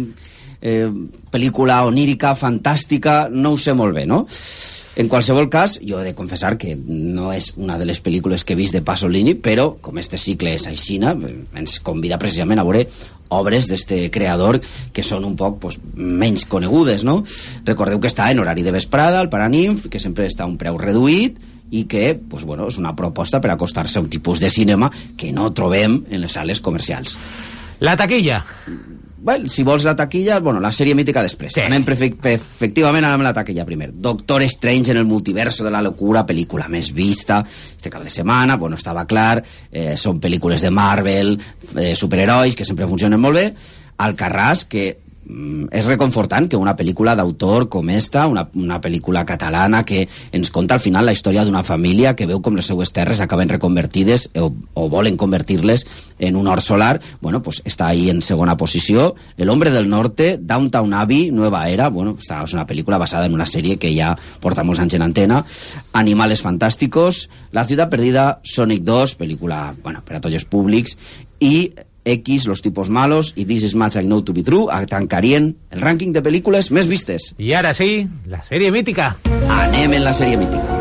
Eh, pel·lícula onírica, fantàstica, no ho sé molt bé, no? En qualsevol cas, jo he de confessar que no és una de les pel·lícules que he vist de Pasolini, però, com este cicle és aixina, ens convida precisament a veure obres d'este creador que són un poc pues, menys conegudes, no? Recordeu que està en horari de vesprada, al Paraninf, que sempre està a un preu reduït, i que pues, bueno, és una proposta per acostar-se a un tipus de cinema que no trobem en les sales comercials. La taquilla. Bueno, si vols la taquilla, bueno, la sèrie mítica després. Sí. Anem efectivament anem a la taquilla primer. Doctor Strange en el multiverso de la locura, pel·lícula més vista este cap de setmana, bueno, estava clar, eh, són pel·lícules de Marvel, eh, superherois, que sempre funcionen molt bé. Alcarràs, que mm, és reconfortant que una pel·lícula d'autor com esta, una, una pel·lícula catalana que ens conta al final la història d'una família que veu com les seues terres acaben reconvertides o, o volen convertir-les en un hort solar, bueno, pues està ahí en segona posició. El hombre del norte, Downtown Abbey, Nueva Era, bueno, esta és una pel·lícula basada en una sèrie que ja porta molts anys en antena. Animales fantásticos, La ciudad perdida, Sonic dos, pel·lícula, bueno, per a tots els públics, i X, Los tipos malos i This is much I know to be true tancarien el rànquing de pel·lícules més vistes. I ara sí, la sèrie mítica. Anem en la sèrie mítica.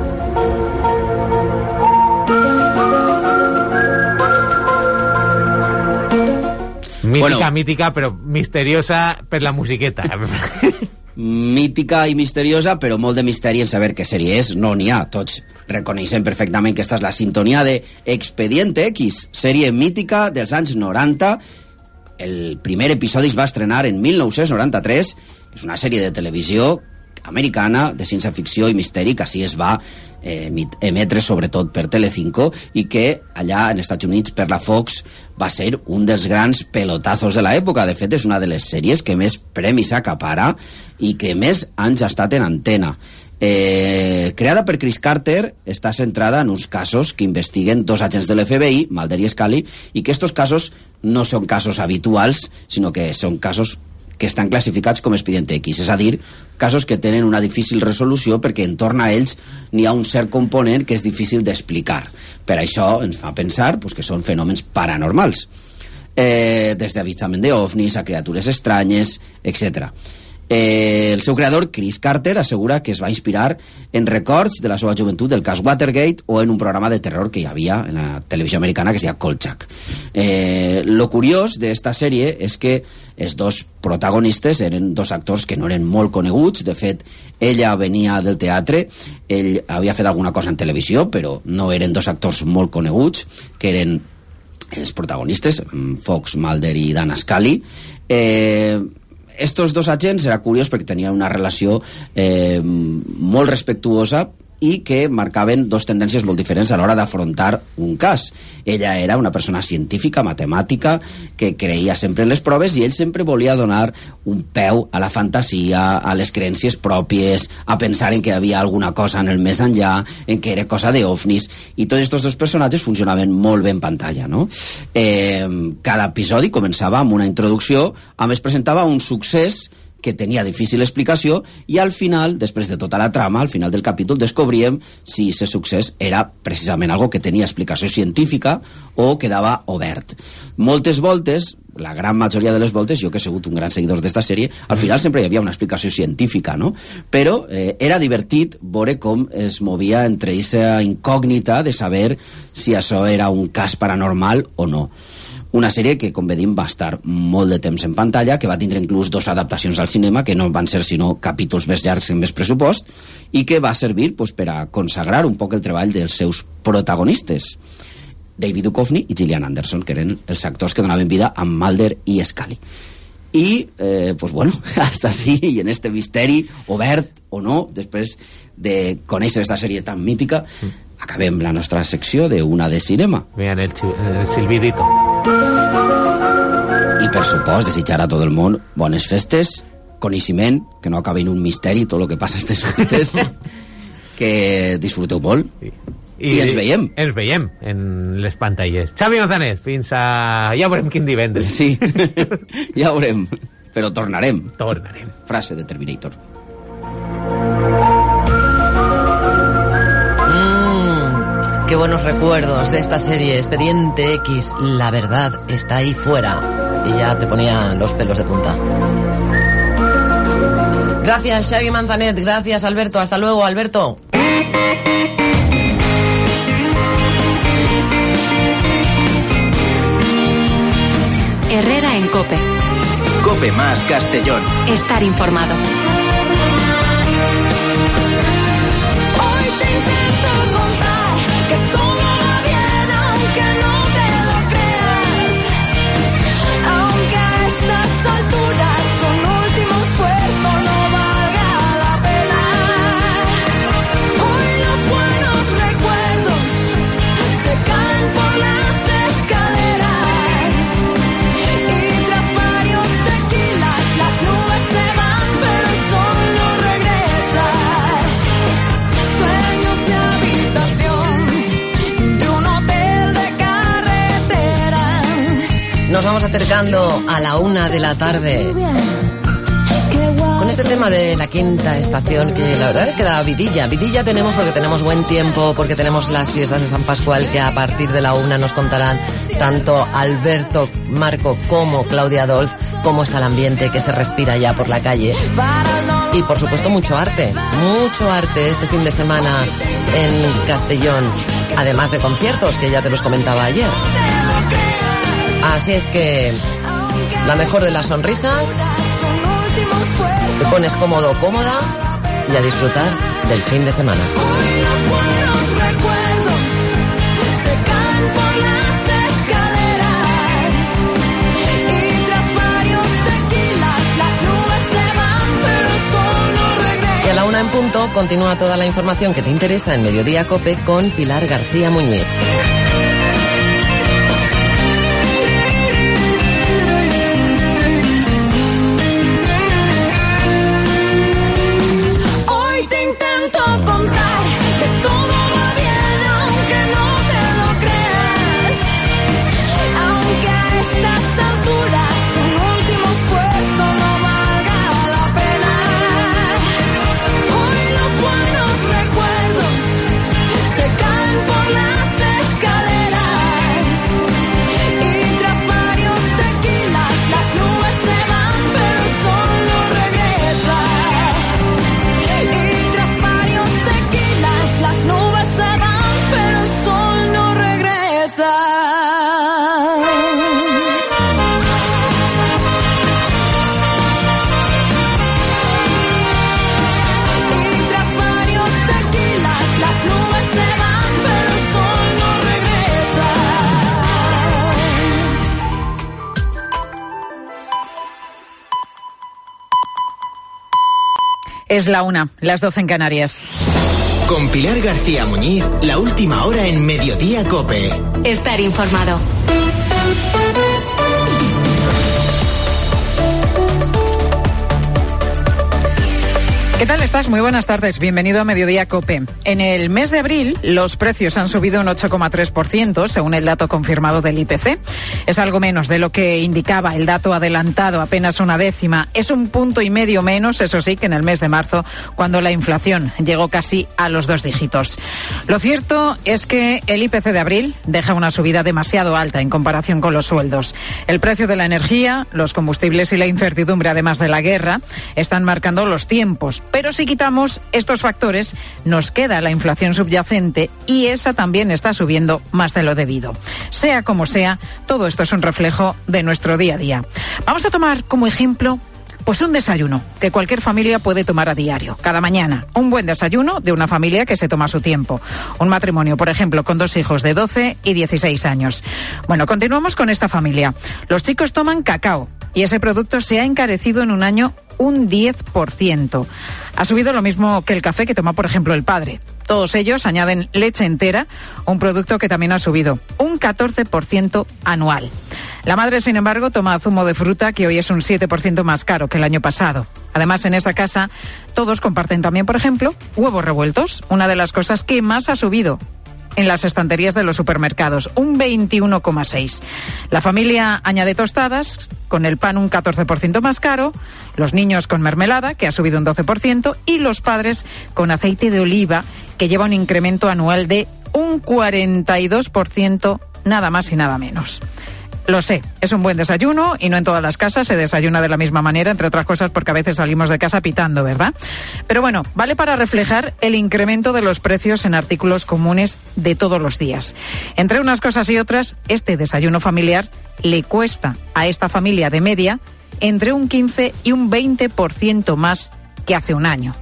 Mítica, bueno, mítica, però misteriosa per la musiqueta. Mítica i misteriosa, però molt de misteri en saber què sèrie és. No n'hi ha, tots reconeixem perfectament que esta és la sintonia de Expediente X, sèrie mítica dels anys noranta. El primer episodi es va estrenar en mil nou-cents noranta-tres. És una sèrie de televisió americana de ciència-ficció i misteri que així es va eh, emetre sobretot per Telecinco i que allà en Estats Units per la Fox va ser un dels grans pelotazos de l'època. De fet, és una de les sèries que més premis acapara i que més anys ha estat en antena. Eh, creada per Chris Carter, està centrada en uns casos que investiguen dos agents de l'F B I, Mulder i Scully, i que estos casos no són casos habituals, sinó que són casos que estan classificats com Expediente X, és a dir, casos que tenen una difícil resolució perquè entorn a ells n'hi ha un cert component que és difícil d'explicar. Per això ens fa pensar pues, que són fenòmens paranormals, eh, des d'avistament d'ovnis a criatures estranyes, etcètera. Eh, el seu creador, Chris Carter, assegura que es va inspirar en records de la seva joventut del cas Watergate o en un programa de terror que hi havia en la televisió americana que es deia Kolchak. Eh, lo curiós d'esta sèrie és que els dos protagonistes eren dos actors que no eren molt coneguts. De fet, ella venia del teatre, ell havia fet alguna cosa en televisió, però no eren dos actors molt coneguts, que eren els protagonistes, Fox Mulder i Dana Scully. Eh, estos dos agents era curiós perquè tenien una relació eh, molt respectuosa i que marcaven dos tendències molt diferents a l'hora d'afrontar un cas. Ella era una persona científica, matemàtica, que creia sempre en les proves, i ell sempre volia donar un peu a la fantasia, a les creences pròpies, a pensar en que hi havia alguna cosa en el més enllà, en que era cosa d'ovnis, i tots aquests dos personatges funcionaven molt bé en pantalla, no? Eh, cada episodi començava amb una introducció, a més presentava un succés que tenia difícil explicació, i al final, després de tota la trama, al final del capítol descobríem si aquest succés era precisament algo que tenia explicació científica o quedava obert. Moltes voltes, la gran majoria de les voltes, jo que he sigut un gran seguidor d'esta sèrie, al final sempre hi havia una explicació científica, no? Però eh, era divertit veure com es movia entre aquesta incògnita de saber si això era un cas paranormal o no. Una sèrie que, com vedim, va estar molt de temps en pantalla, que va tindre inclús dos adaptacions al cinema, que no van ser sinó capítols més llargs i més pressupost, i que va servir pues, per a consagrar un poc el treball dels seus protagonistes, David Duchovny i Gillian Anderson, que eren els actors que donaven vida a Mulder i Scully. I, eh, pues bueno, hasta así, i en este misteri, obert o no, després de conèixer esta sèrie tan mítica, acabem la nostra secció d'Una de Cinema. Vean el, el silbidito. I per supost desitjar a tot el món bones festes, coneixement, que no acabi en un misteri tot el que passa a aquestes festes, que disfruteu molt. I, I, I ens veiem. Ens veiem en les pantalles. Xavi Manzanet, fins a... ja veurem quin divendres. Sí, ja veurem, però tornarem. Tornarem. Frase de Terminator. Qué buenos recuerdos de esta serie, Expediente X. La verdad está ahí fuera. Y ya te ponía los pelos de punta. Gracias, Xavi Manzanet. Gracias, Alberto. Hasta luego, Alberto. Herrera en COPE. COPE más Castellón. Estar informado. Que todo va bien aunque no te lo creas, aunque a estas alturas un último esfuerzo no valga la pena. Hoy los buenos recuerdos se caen por las escaleras y tras varios tequilas las nubes se van pero el sol no regresa. Sueños de habitación. Nos vamos acercando a la una de la tarde con este tema de la quinta estación, que la verdad es que da vidilla. Vidilla tenemos porque tenemos buen tiempo, porque tenemos las fiestas de San Pascual, que a partir de la una nos contarán tanto Alberto, Marco como Claudia Dolz cómo está el ambiente que se respira ya por la calle. Y por supuesto mucho arte, mucho arte este fin de semana en Castellón, además de conciertos que ya te los comentaba ayer. Así es que la mejor de las sonrisas, te pones cómodo o cómoda y a disfrutar del fin de semana. Y a la una en punto continúa toda la información que te interesa en Mediodía COPE con Pilar García Muñiz. Se caen por las escaleras. Es la una, las doce en Canarias. Con Pilar García Muñiz, la última hora en Mediodía COPE. Estar informado. ¿Qué tal estás? Muy buenas tardes. Bienvenido a Mediodía COPE. En el mes de abril, los precios han subido un ocho coma tres por ciento, según el dato confirmado del I P C. Es algo menos de lo que indicaba el dato adelantado, apenas una décima. Es un punto y medio menos, eso sí, que en el mes de marzo, cuando la inflación llegó casi a los dos dígitos. Lo cierto es que el I P C de abril deja una subida demasiado alta en comparación con los sueldos. El precio de la energía, los combustibles y la incertidumbre, además de la guerra, están marcando los tiempos. Pero si quitamos estos factores, nos queda la inflación subyacente y esa también está subiendo más de lo debido. Sea como sea, todo esto es un reflejo de nuestro día a día. Vamos a tomar como ejemplo pues un desayuno que cualquier familia puede tomar a diario, cada mañana. Un buen desayuno de una familia que se toma su tiempo. Un matrimonio, por ejemplo, con dos hijos de doce y dieciséis años. Bueno, continuamos con esta familia. Los chicos toman cacao y ese producto se ha encarecido en un año un diez por ciento. Ha subido lo mismo que el café que toma, por ejemplo, el padre. Todos ellos añaden leche entera, un producto que también ha subido un catorce por ciento anual. La madre, sin embargo, toma zumo de fruta, que hoy es un siete por ciento más caro que el año pasado. Además, en esa casa, todos comparten también, por ejemplo, huevos revueltos, una de las cosas que más ha subido en las estanterías de los supermercados, un veintiuno coma seis. La familia añade tostadas, con el pan un catorce por ciento más caro, los niños con mermelada, que ha subido un doce por ciento, y los padres con aceite de oliva, que lleva un incremento anual de un cuarenta y dos por ciento, nada más y nada menos. Lo sé, es un buen desayuno y no en todas las casas se desayuna de la misma manera, entre otras cosas porque a veces salimos de casa pitando, ¿verdad? Pero bueno, vale para reflejar el incremento de los precios en artículos comunes de todos los días. Entre unas cosas y otras, este desayuno familiar le cuesta a esta familia de media entre un quince y un veinte por ciento más que hace un año.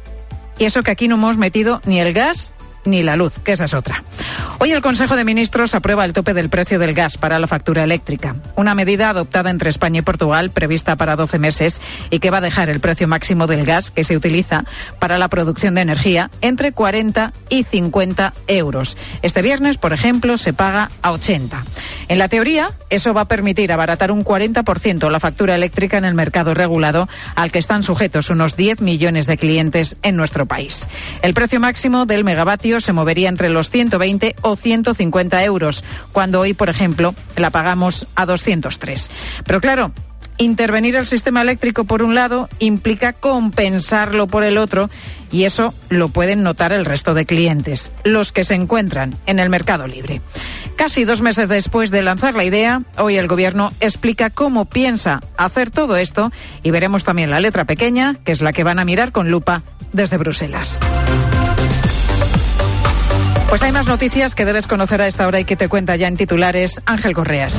Y eso que aquí no hemos metido ni el gas ni la luz, que esa es otra. Hoy el Consejo de Ministros aprueba el tope del precio del gas para la factura eléctrica, una medida adoptada entre España y Portugal, prevista para doce meses y que va a dejar el precio máximo del gas que se utiliza para la producción de energía entre cuarenta y cincuenta euros. Este viernes, por ejemplo, se paga a ochenta. En la teoría, eso va a permitir abaratar un cuarenta por ciento la factura eléctrica en el mercado regulado, al que están sujetos unos diez millones de clientes en nuestro país. El precio máximo del megavatio se movería entre los ciento veinte o ciento cincuenta euros, cuando hoy, por ejemplo, la pagamos a doscientos tres. Pero claro, intervenir el sistema eléctrico por un lado implica compensarlo por el otro, y eso lo pueden notar el resto de clientes, los que se encuentran en el mercado libre. Casi dos meses después de lanzar la idea, hoy el Gobierno explica cómo piensa hacer todo esto y veremos también la letra pequeña, que es la que van a mirar con lupa desde Bruselas. Pues hay más noticias que debes conocer a esta hora y que te cuenta ya en titulares Ángel Correas.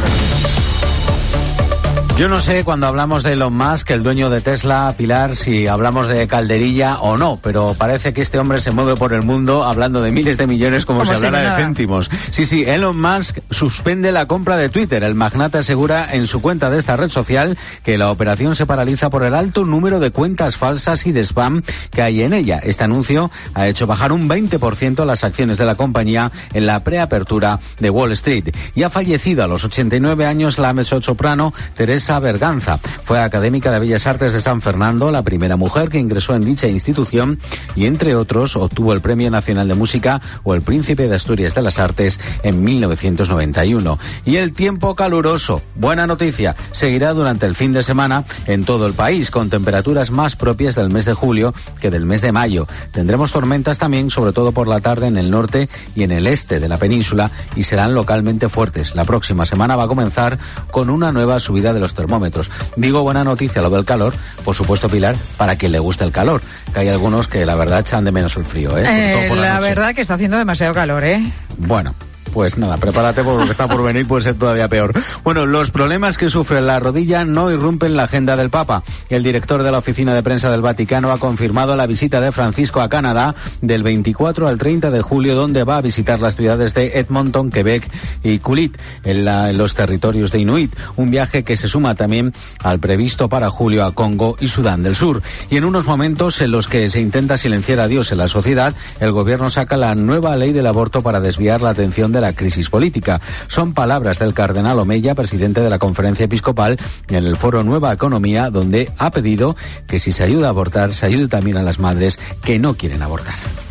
Yo no sé cuando hablamos de Elon Musk, el dueño de Tesla, Pilar, si hablamos de calderilla o no, pero parece que este hombre se mueve por el mundo hablando de miles de millones como, como si hablara de céntimos. Sí, sí, Elon Musk suspende la compra de Twitter. El magnate asegura en su cuenta de esta red social que la operación se paraliza por el alto número de cuentas falsas y de spam que hay en ella. Este anuncio ha hecho bajar un veinte por ciento las acciones de la compañía en la preapertura de Wall Street. Y ha fallecido a los ochenta y nueve años la mezzosoprano Teresa Berganza. Fue académica de Bellas Artes de San Fernando, la primera mujer que ingresó en dicha institución y, entre otros, obtuvo el Premio Nacional de Música o el Príncipe de Asturias de las Artes en mil novecientos noventa y uno. Y el tiempo caluroso, buena noticia, seguirá durante el fin de semana en todo el país, con temperaturas más propias del mes de julio que del mes de mayo. Tendremos tormentas también, sobre todo por la tarde en el norte y en el este de la península, y serán localmente fuertes. La próxima semana va a comenzar con una nueva subida de los termómetros. Digo buena noticia lo del calor, por supuesto, Pilar, para quien le guste el calor, que hay algunos que la verdad echan de menos el frío, ¿eh? eh la noche. Verdad que está haciendo demasiado calor, ¿eh? Bueno, pues nada, prepárate porque lo que está por venir puede ser todavía peor. Bueno, los problemas que sufre la rodilla no irrumpen la agenda del Papa. El director de la oficina de prensa del Vaticano ha confirmado la visita de Francisco a Canadá del veinticuatro al treinta de julio, donde va a visitar las ciudades de Edmonton, Quebec y Qullqit, en, la, en los territorios de Inuit. Un viaje que se suma también al previsto para julio a Congo y Sudán del Sur. Y en unos momentos en los que se intenta silenciar a Dios en la sociedad, el gobierno saca la nueva ley del aborto para desviar la atención de la crisis política. Son palabras del cardenal Omeya, presidente de la Conferencia Episcopal, en el foro Nueva Economía, donde ha pedido que si se ayuda a abortar, se ayude también a las madres que no quieren abortar.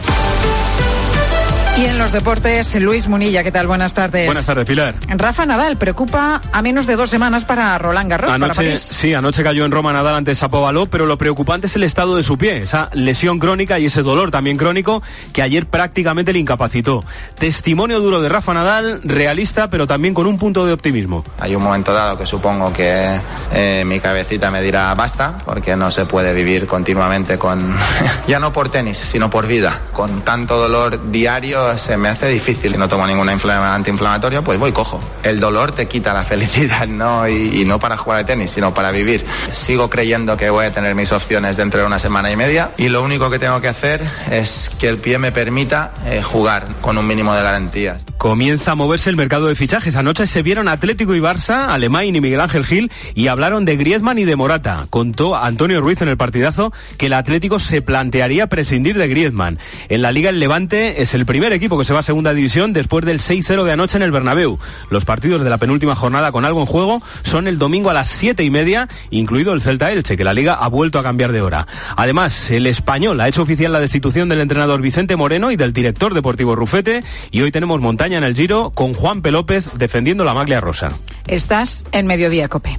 Y en los deportes, Luis Munilla, ¿qué tal? Buenas tardes. Buenas tardes, Pilar. Rafa Nadal preocupa a menos de dos semanas para Roland Garros, anoche, para París. Sí, anoche cayó en Roma Nadal ante Shapovalov, pero lo preocupante es el estado de su pie, esa lesión crónica y ese dolor también crónico que ayer prácticamente le incapacitó. Testimonio duro de Rafa Nadal, realista, pero también con un punto de optimismo. Hay un momento dado que supongo que eh, mi cabecita me dirá basta, porque no se puede vivir continuamente con, ya no por tenis, sino por vida, con tanto dolor diario. Se me hace difícil. Si no tomo ningún antiinflamatorio, pues voy cojo. El dolor te quita la felicidad, ¿no? Y, y no para jugar al tenis, sino para vivir. Sigo creyendo que voy a tener mis opciones dentro de una semana y media y lo único que tengo que hacer es que el pie me permita eh, jugar con un mínimo de garantías. Comienza a moverse el mercado de fichajes. Anoche se vieron Atlético y Barça, Alemán y Miguel Ángel Gil y hablaron de Griezmann y de Morata. Contó Antonio Ruiz en el partidazo que el Atlético se plantearía prescindir de Griezmann. En la Liga el Levante es el primer equipo que se va a segunda división después del seis cero de anoche en el Bernabéu. Los partidos de la penúltima jornada con algo en juego son el domingo a las siete y media, incluido el Celta Elche, que la Liga ha vuelto a cambiar de hora. Además, el Español ha hecho oficial la destitución del entrenador Vicente Moreno y del director deportivo Rufete, y hoy tenemos montaña en el Giro con Juanpe López defendiendo la maglia rosa. Estás en Mediodía COPE.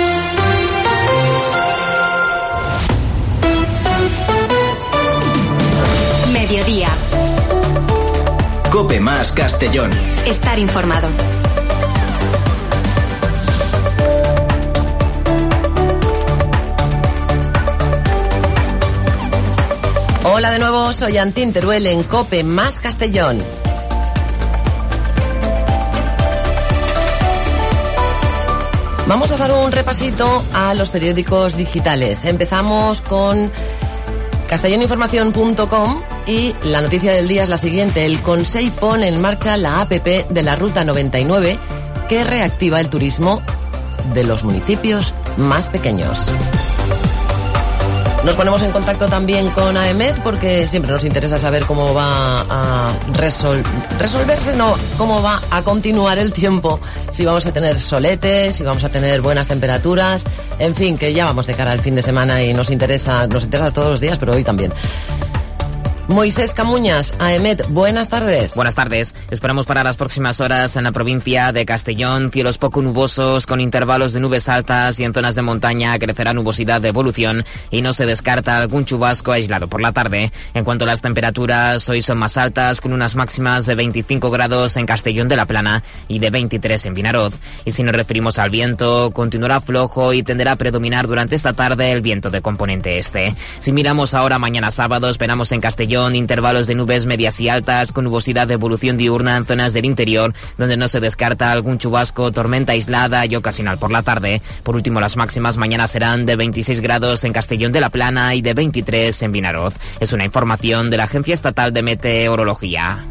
Mediodía. COPE más Castellón. Estar informado. Hola de nuevo, soy Antín Teruel en COPE más Castellón. Vamos a dar un repasito a los periódicos digitales. Empezamos con castellón información punto com y la noticia del día es la siguiente. El Consell pone en marcha la app de la Ruta noventa y nueve que reactiva el turismo de los municipios más pequeños. Nos ponemos en contacto también con AEMET porque siempre nos interesa saber cómo va a resol- resolverse, no, cómo va a continuar el tiempo, si vamos a tener soletes, si vamos a tener buenas temperaturas, en fin, que ya vamos de cara al fin de semana y nos interesa, nos interesa todos los días, pero hoy también. Moisés Camuñas, AEMET, buenas tardes. Buenas tardes. Esperamos para las próximas horas en la provincia de Castellón cielos poco nubosos con intervalos de nubes altas y en zonas de montaña crecerá nubosidad de evolución y no se descarta algún chubasco aislado por la tarde. En cuanto a las temperaturas, hoy son más altas con unas máximas de veinticinco grados en Castellón de la Plana y de veintitrés en Vinaroz. Y si nos referimos al viento, continuará flojo y tenderá a predominar durante esta tarde el viento de componente este. Si miramos ahora mañana sábado, esperamos en Castellón intervalos de nubes medias y altas con nubosidad de evolución diurna en zonas del interior, donde no se descarta algún chubasco, tormenta aislada y ocasional por la tarde. Por último, las máximas mañana serán de veintiséis grados en Castellón de la Plana y de veintitrés en Vinaroz. Es una información de la Agencia Estatal de Meteorología.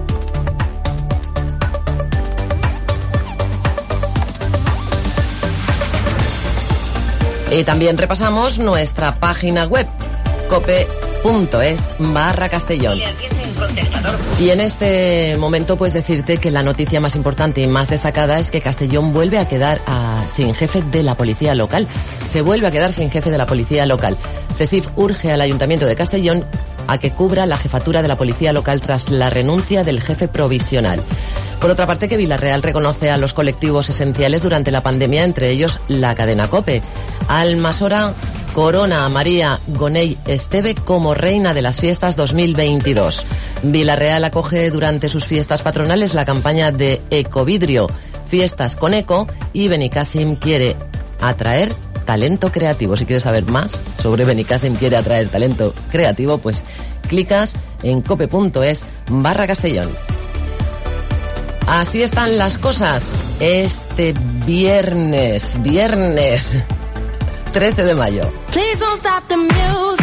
Y también repasamos nuestra página web, cope punto es barra Castellón. Y en este momento pues decirte que la noticia más importante y más destacada es que Castellón vuelve a quedar a, sin jefe de la policía local. Se vuelve a quedar sin jefe de la policía local. CESIF urge al Ayuntamiento de Castellón a que cubra la jefatura de la policía local tras la renuncia del jefe provisional. Por otra parte, que Villarreal reconoce a los colectivos esenciales durante la pandemia, entre ellos la cadena COPE. Almasora corona a María Goney Esteve como reina de las fiestas dos mil veintidós. Villarreal acoge durante sus fiestas patronales la campaña de Ecovidrio, Fiestas con Eco, y Benicàssim quiere atraer talento creativo. Si quieres saber más sobre Benicàssim quiere atraer talento creativo, pues clicas en cope punto es barra Castellón. Así están las cosas este viernes, viernes trece de mayo. Please don't stop the music.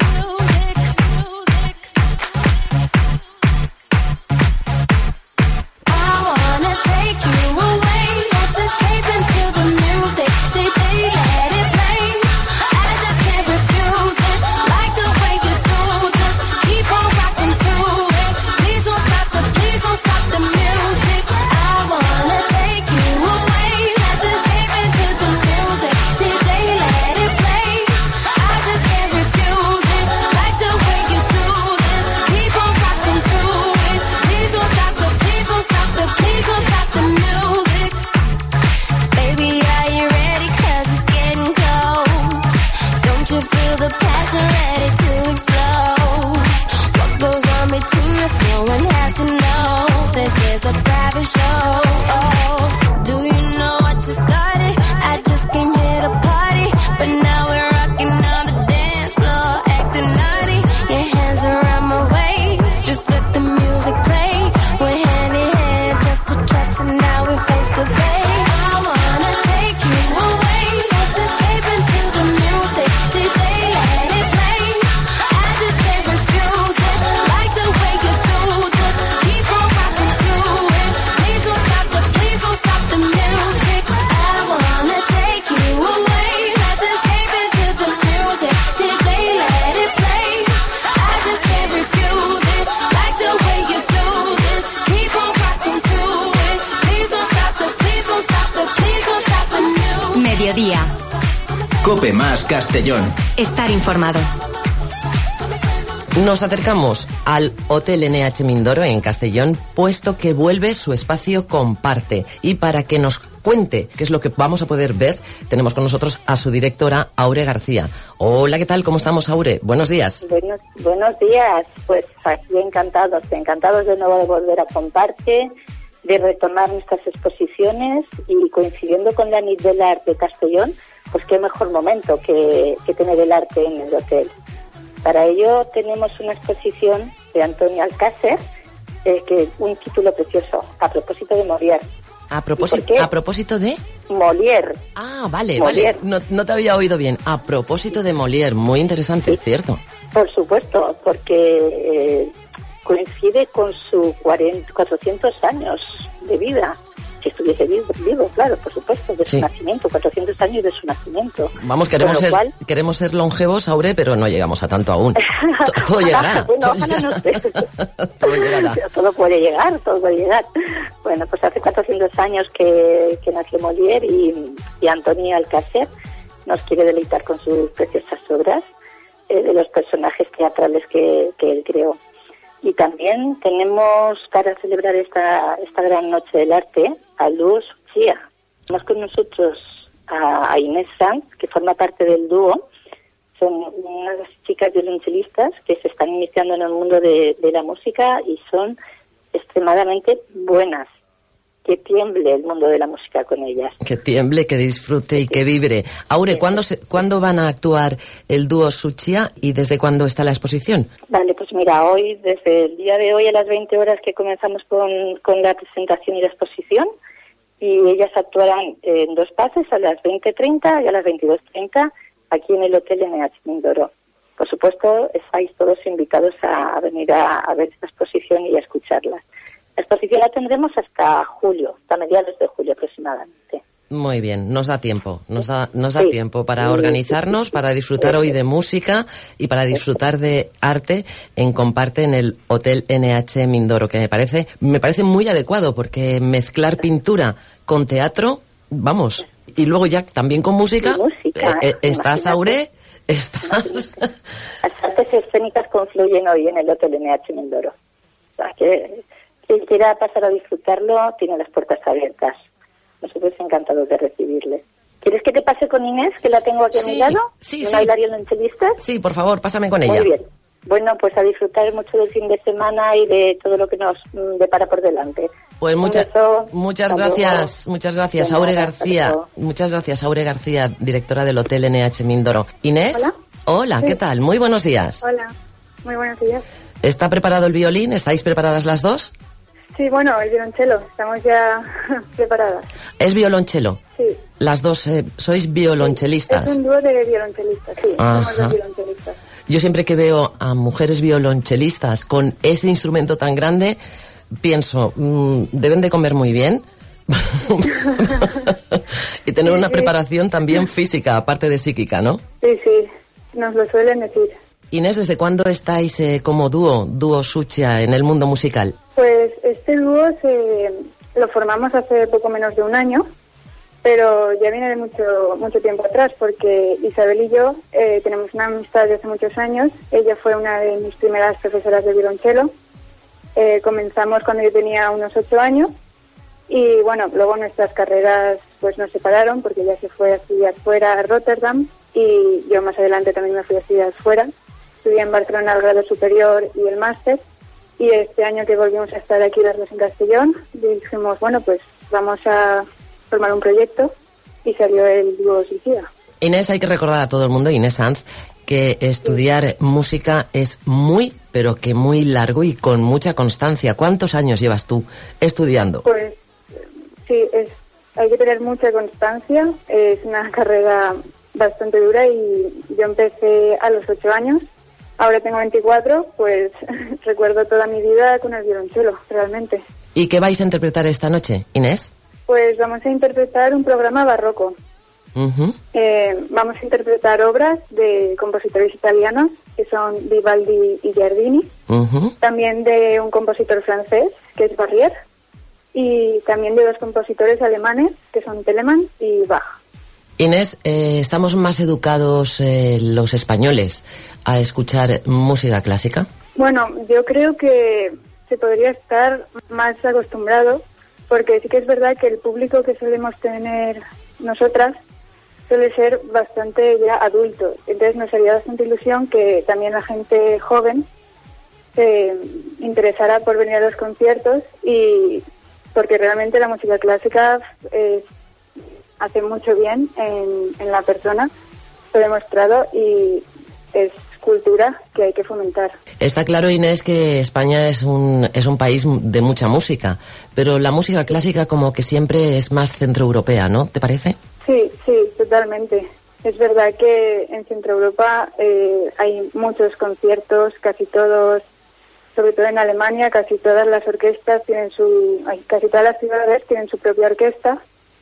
Mediodía. Cope más Castellón. Estar informado. Nos acercamos al Hotel N H Mindoro en Castellón, puesto que vuelve su espacio Comparte. Y para que nos cuente qué es lo que vamos a poder ver, tenemos con nosotros a su directora, Aure García. Hola, ¿qué tal? ¿Cómo estamos, Aure? Buenos días. Buenos, buenos días. Pues aquí encantados, encantados de nuevo de volver a Comparte, de retomar nuestras exposiciones y coincidiendo con la nit del arte de Castellón, pues qué mejor momento que, que tener el arte en el hotel. Para ello tenemos una exposición de Antonio Alcácer, eh, que un título precioso, a propósito de Molière. A propósito, a propósito de Molière. Ah, vale, Molière. vale. No, no te había oído bien. A propósito de Molière, muy interesante, sí. Cierto. Por supuesto, porque eh, coincide con su cuarenta, cuatrocientos años de vida. Si estuviese vivo, vivo, claro, por supuesto, de su sí. nacimiento, cuatrocientos años de su nacimiento. Vamos, queremos ser, cual... queremos ser longevos, Aure, pero no llegamos a tanto aún. Todo llegará. Bueno, todo, ojalá llegará. No sé. todo llegará. Todo puede llegar, todo puede llegar. Bueno, pues hace cuatrocientos años que, que nació Molière y, y Antonio Alcácer nos quiere deleitar con sus preciosas obras eh, de los personajes teatrales que, que él creó. Y también tenemos, para celebrar esta esta gran noche del arte, a Luz Chía. Tenemos con nosotros a, a Inés Sanz, que forma parte del dúo. Son unas chicas violonchelistas que se están iniciando en el mundo de, de la música y son extremadamente buenas. Que tiemble el mundo de la música con ellas. Que tiemble, que disfrute y que vibre. Aure, ¿cuándo, se, ¿cuándo van a actuar el dúo Suchia y desde cuándo está la exposición? Vale, pues mira, hoy, desde el día de hoy a las veinte horas que comenzamos con, con la presentación y la exposición, y ellas actuarán en dos pases, a las veinte treinta y a las veintidós treinta, aquí en el Hotel N H Mindoro. Por supuesto, estáis todos invitados a, a venir a, a ver esta exposición y a escucharla. La exposición la tendremos hasta julio, hasta mediados de julio aproximadamente. Muy bien, nos da tiempo, nos da, nos da sí. tiempo para organizarnos, para disfrutar hoy de música y para disfrutar de arte en Comparte en el Hotel N H Mindoro, que me parece, me parece muy adecuado porque mezclar pintura con teatro, vamos, y luego ya también con música, música eh, eh, estás, Aure, estás... Las artes escénicas confluyen hoy en el Hotel N H Mindoro. O sea que... Quien quiera pasar a disfrutarlo, tiene las puertas abiertas. Nosotros encantados de recibirle. ¿Quieres que te pase con Inés, que la tengo aquí sí, a mi lado? Sí, ¿Una sí. bailarina violonchelista? Sí, por favor, pásame con ella. Muy bien. Bueno, pues a disfrutar mucho del fin de semana y de todo lo que nos mm, depara por delante. Pues mucha, muchas gracias, muchas gracias, Aure García. Muchas gracias, Aure García, directora del Hotel N H Mindoro. Inés, hola, hola sí. ¿Qué tal? Muy buenos días. Hola, muy buenos días. ¿Está preparado el violín? ¿Estáis preparadas las dos? Sí, bueno, el violonchelo, estamos ya preparadas. ¿Es violonchelo? Sí. Las dos eh, sois violonchelistas. Es un dúo de violonchelistas, sí, Ajá. somos dos violonchelistas. Yo siempre que veo a mujeres violonchelistas con ese instrumento tan grande, pienso, mmm, deben de comer muy bien y tener sí, una sí. preparación también física, aparte de psíquica, ¿no? Sí, sí, nos lo suelen decir. Inés, ¿desde cuándo estáis eh, como dúo, dúo Sucia, en el mundo musical? Pues este dúo se, lo formamos hace poco menos de un año, pero ya viene de mucho mucho tiempo atrás, porque Isabel y yo eh, tenemos una amistad de hace muchos años. Ella fue una de mis primeras profesoras de violonchelo. Eh, comenzamos cuando yo tenía unos ocho años y bueno, luego nuestras carreras pues nos separaron porque ella se fue a estudiar fuera a Rotterdam y yo más adelante también me fui a estudiar fuera. Estudié en Barcelona el grado superior y el máster, y este año que volvimos a estar aquí las dos en Castellón, dijimos, bueno, pues vamos a formar un proyecto y salió el dúo Suicida. Inés, hay que recordar a todo el mundo, Inés Sanz, que estudiar sí. música es muy, pero que muy largo y con mucha constancia. ¿Cuántos años llevas tú estudiando? Pues sí, es, hay que tener mucha constancia, es una carrera bastante dura y yo empecé a los ocho años. Ahora tengo veinticuatro, pues recuerdo toda mi vida con el violonchelo, realmente. ¿Y qué vais a interpretar esta noche, Inés? Pues vamos a interpretar un programa barroco. Uh-huh. Eh, vamos a interpretar obras de compositores italianos, que son Vivaldi y Giardini. Uh-huh. También de un compositor francés, que es Barrier. Y también de dos compositores alemanes, que son Telemann y Bach. Inés, eh, ¿estamos más educados eh, los españoles a escuchar música clásica? Bueno, yo creo que se podría estar más acostumbrado, porque sí que es verdad que el público que solemos tener nosotras suele ser bastante ya adulto. Entonces nos haría bastante ilusión que también la gente joven se interesara por venir a los conciertos, y porque realmente la música clásica es... hace mucho bien en, en la persona, lo he demostrado, y es cultura que hay que fomentar. Está claro, Inés, que España es un es un país de mucha música, pero la música clásica como que siempre es más centroeuropea, ¿no? ¿Te parece? Sí, sí, totalmente. Es verdad que en Centro Europa eh, hay muchos conciertos, casi todos, sobre todo en Alemania, casi todas las orquestas tienen su, casi todas las ciudades tienen su propia orquesta.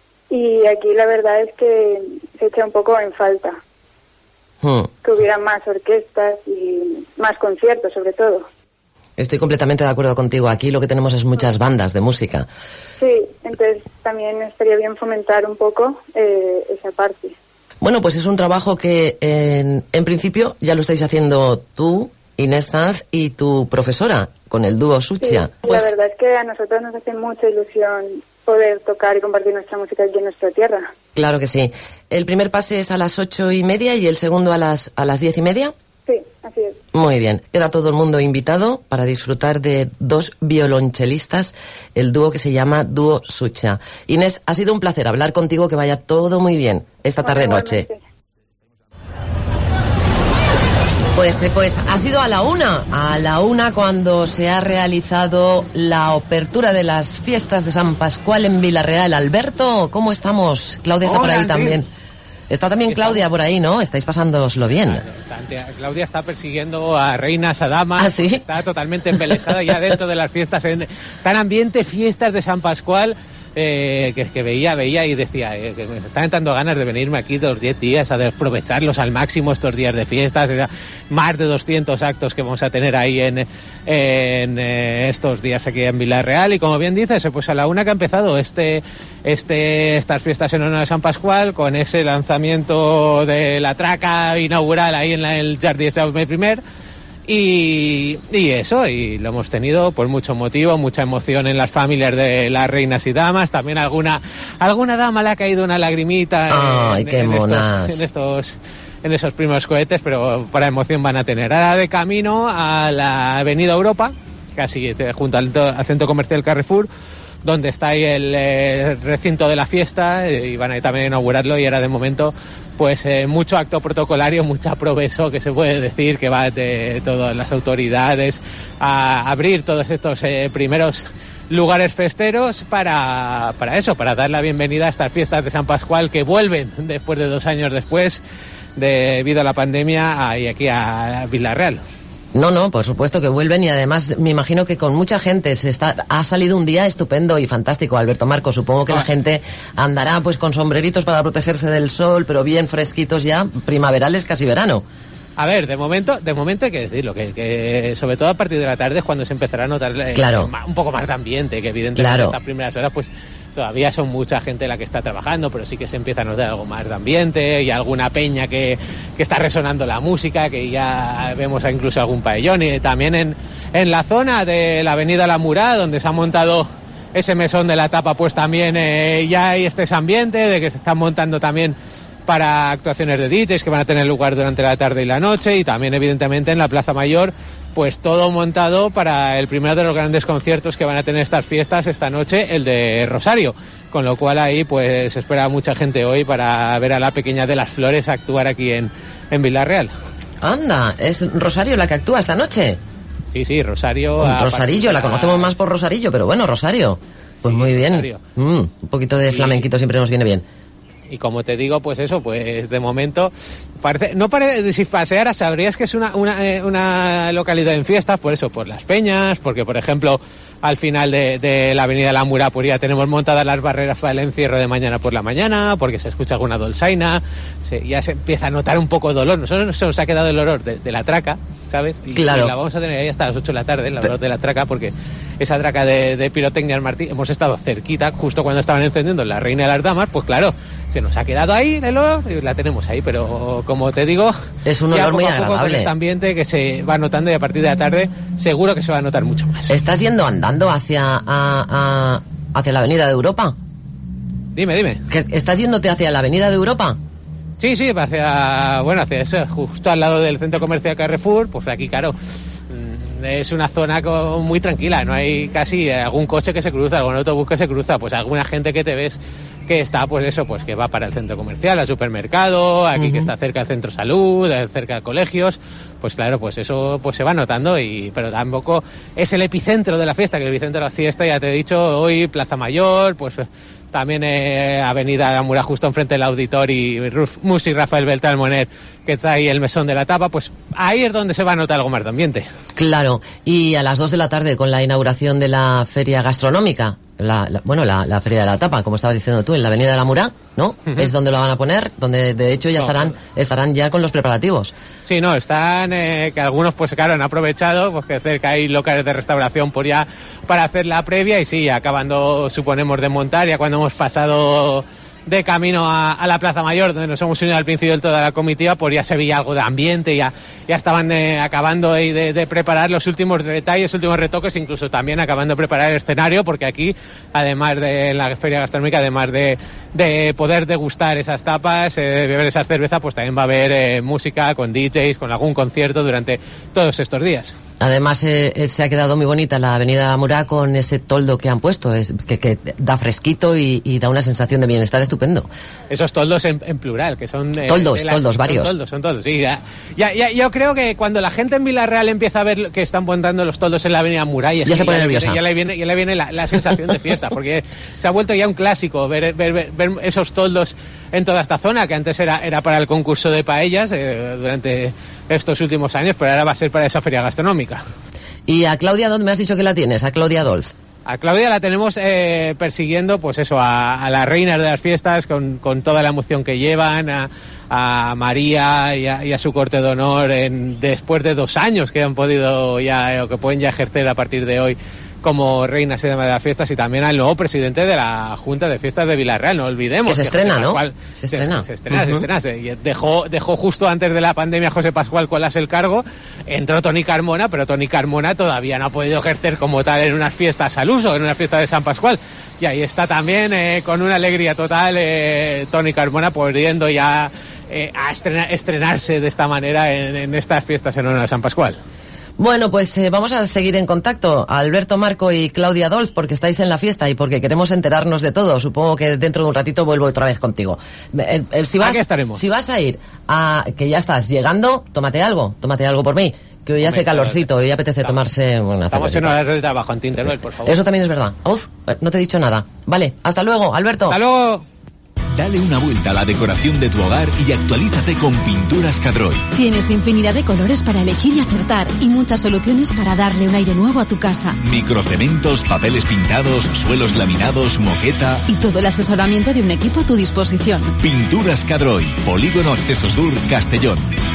Y aquí la verdad es que se echa un poco en falta hmm. que hubiera más orquestas y más conciertos, sobre todo. Estoy completamente de acuerdo contigo. Aquí lo que tenemos es muchas bandas de música. Sí, entonces también estaría bien fomentar un poco eh, esa parte. Bueno, pues es un trabajo que en, en principio ya lo estáis haciendo tú, Inés Sanz, y tu profesora con el dúo Sucia. Sí, pues... la verdad es que a nosotros nos hace mucha ilusión poder tocar y compartir nuestra música aquí en nuestra tierra. Claro que sí. ¿El primer pase es a las ocho y media y el segundo a las a las diez y media? Sí, así es. Muy bien. Queda todo el mundo invitado para disfrutar de dos violonchelistas, el dúo que se llama Dúo Sucia. Inés, ha sido un placer hablar contigo, que vaya todo muy bien esta tarde-noche. Pues, pues ha sido a la una, a la una cuando se ha realizado la apertura de las fiestas de San Pascual en Villarreal. Alberto, ¿cómo estamos? Claudia está Hola, por ahí Andy. también. Está también Claudia por ahí, ¿no? Estáis pasándoslo bien. Claudia está persiguiendo a reinas, a damas. ¿Ah, sí? Está totalmente embelesada ya dentro de las fiestas. En, está en ambiente fiestas de San Pascual. Eh, que, que veía, veía y decía eh, que me están dando ganas de venirme aquí los diez días a aprovecharlos al máximo estos días de fiestas, eh, más de doscientos actos que vamos a tener ahí en, en eh, estos días aquí en Villarreal. Y como bien dices, pues a la una que ha empezado este, este, estas fiestas en honor a San Pascual, con ese lanzamiento de la traca inaugural ahí en la, el Jardí Jaume primer. Y, y eso, y lo hemos tenido por mucho motivo, mucha emoción en las familias de las reinas y damas. También alguna alguna dama le ha caído una lagrimita Ay, en, qué en, monas. estos, en estos en esos primeros cohetes, pero para emoción van a tener. Ahora de camino a la Avenida Europa, casi junto al, al centro comercial Carrefour, donde está ahí el eh, recinto de la fiesta, eh, y van a también inaugurarlo, y ahora de momento pues eh, mucho acto protocolario, mucha proveso que se puede decir, que va de todas las autoridades a abrir todos estos eh, primeros lugares festeros para, para eso, para dar la bienvenida a estas fiestas de San Pascual que vuelven después de dos años después, debido a la pandemia, y aquí a Vila-real. No, no, por supuesto que vuelven, y además me imagino que con mucha gente se está, ha salido un día estupendo y fantástico, Alberto Marco. Supongo que la gente andará pues con sombreritos para protegerse del sol, pero bien fresquitos ya, primaverales, casi verano. A ver, de momento, de momento hay que decirlo, que, que sobre todo a partir de la tarde es cuando se empezará a notar eh, claro. un poco más de ambiente, que evidentemente claro. estas primeras horas pues todavía son mucha gente la que está trabajando, pero sí que se empieza a notar algo más de ambiente y alguna peña que, que está resonando la música, que ya vemos incluso algún pabellón, y también en, en la zona de la avenida La Murá, donde se ha montado ese mesón de la tapa, pues también eh, ya hay este ambiente de que se están montando también para actuaciones de D Js que van a tener lugar durante la tarde y la noche, y también evidentemente en la Plaza Mayor pues todo montado para el primero de los grandes conciertos que van a tener estas fiestas esta noche, el de Rosario, con lo cual ahí pues se espera mucha gente hoy para ver a la pequeña de las Flores actuar aquí en, en Vila-real. Anda, ¿es Rosario la que actúa esta noche? Sí, sí, Rosario. Rosarillo, la conocemos más por Rosarillo, pero bueno, Rosario. Pues sí, muy bien. Mm, un poquito de flamenquito sí. Siempre nos viene bien. Y como te digo, pues eso, pues de momento parece, no parece, si pasearas sabrías que es una, una, eh, una localidad en fiestas, por eso, por las peñas, porque por ejemplo al final de, de la avenida La Murá pues ya tenemos montadas las barreras para el encierro de mañana por la mañana, porque se escucha alguna dolzaina, se, ya se empieza a notar un poco dolor. Nosotros se nos ha quedado el olor de, de la traca, ¿sabes? Y, claro. y la vamos a tener ahí hasta las ocho de la tarde, el olor de la traca, porque esa traca de, de Pirotecnia Martí, hemos estado cerquita, justo cuando estaban encendiendo la Reina de las Damas, pues claro, se nos ha quedado ahí el olor y la tenemos ahí, pero como te digo, es un olor muy agradable. Poco con este ambiente que se va notando, y a partir de la tarde seguro que se va a notar mucho más. ¿Estás yendo andando hacia a, a, hacia la Avenida de Europa? Dime, dime. ¿Que ¿Estás yéndote hacia la Avenida de Europa? Sí, sí, hacia, bueno, hacia eso, justo al lado del centro comercial Carrefour, pues aquí, claro, es una zona muy tranquila, no hay casi algún coche que se cruza, algún autobús que se cruza, pues alguna gente que te ves que está, pues eso, pues que va para el centro comercial, al supermercado, aquí uh-huh. que está cerca del centro salud, cerca de colegios, pues claro, pues eso pues se va notando, y pero tampoco es el epicentro de la fiesta, que el epicentro de la fiesta, ya te he dicho, hoy Plaza Mayor, pues también eh, Avenida La Murá, justo enfrente del Auditor, y Music Rafael Beltrán Moner, que está ahí el mesón de la tapa, pues ahí es donde se va a notar algo más de ambiente. Claro, y a las dos de la tarde con la inauguración de la feria gastronómica, la, la, bueno, la, la feria de la tapa, como estabas diciendo tú, en la Avenida de La Murá, ¿no? Uh-huh. Es donde lo van a poner, donde de hecho ya estarán, estarán ya con los preparativos. Sí, no, están, eh, que algunos pues claro han aprovechado, pues que cerca hay locales de restauración por ya para hacer la previa, y sí, acabando, suponemos, de montar, ya cuando hemos pasado de camino a, a la Plaza Mayor, donde nos hemos unido al principio de toda la comitiva, pues ya se veía algo de ambiente, ya, ya estaban eh, acabando de, de, de preparar los últimos detalles, últimos retoques, incluso también acabando de preparar el escenario, porque aquí, además de la feria gastronómica, además de, de poder degustar esas tapas, eh, beber esa cerveza, pues también va a haber eh, música con D Js, con algún concierto durante todos estos días. Además, eh, se ha quedado muy bonita la Avenida Murá con ese toldo que han puesto, es, que, que da fresquito y, y da una sensación de bienestar estupendo. Esos toldos en, en plural, que son... Eh, toldos, las, toldos, varios. Son toldos, son toldos, sí. Ya, ya, ya, yo creo que cuando la gente en Vila-real empieza a ver que están montando los toldos en la Avenida Murá, ya, ya se pone ya nerviosa. Le, ya le viene, ya le viene la, la sensación de fiesta, porque se ha vuelto ya un clásico ver, ver, ver, ver esos toldos en toda esta zona, que antes era, era para el concurso de paellas eh, durante estos últimos años, pero ahora va a ser para esa feria gastronómica. ¿Y a Claudia dónde me has dicho que la tienes? A Claudia Dolz. A Claudia la tenemos eh, persiguiendo, pues eso, a, a las reinas de las fiestas, con, con toda la emoción que llevan, a, a María y a, y a su corte de honor, en, después de dos años que han podido ya, o que pueden ya ejercer a partir de hoy como reinas y damas de las fiestas, y también al nuevo presidente de la Junta de Fiestas de Vila-real, no olvidemos. Que se estrena, José ¿no? Pascual, se estrena. Se, se estrena, uh-huh. se estrena. Se, dejó, dejó justo antes de la pandemia José Pascual Colas el cargo, entró Toni Carmona, pero Toni Carmona todavía no ha podido ejercer como tal en unas fiestas al uso, en una fiesta de San Pascual. Y ahí está también, eh, con una alegría total, eh, Toni Carmona pudiendo ya eh, a estrenar, estrenarse de esta manera en, en estas fiestas en honor a San Pascual. Bueno, pues eh, vamos a seguir en contacto, Alberto Marco y Claudia Dolz, porque estáis en la fiesta y porque queremos enterarnos de todo. Supongo que dentro de un ratito vuelvo otra vez contigo. Eh, eh, si vas, Aquí estaremos. Si vas a ir a... que ya estás llegando, tómate algo, tómate algo por mí. que hoy hace calorcito, hoy apetece tomarse... Bueno, estamos en horas de trabajo, en Tinteruel, por favor. Eso también es verdad. Uf, no te he dicho nada. Vale, hasta luego, Alberto. Hasta luego. Dale una vuelta a la decoración de tu hogar y actualízate con Pinturas Cadroy. Tienes infinidad de colores para elegir y acertar y muchas soluciones para darle un aire nuevo a tu casa. Microcementos, papeles pintados, suelos laminados, moqueta... Y todo el asesoramiento de un equipo a tu disposición. Pinturas Cadroy, Polígono Acceso Sur, Castellón.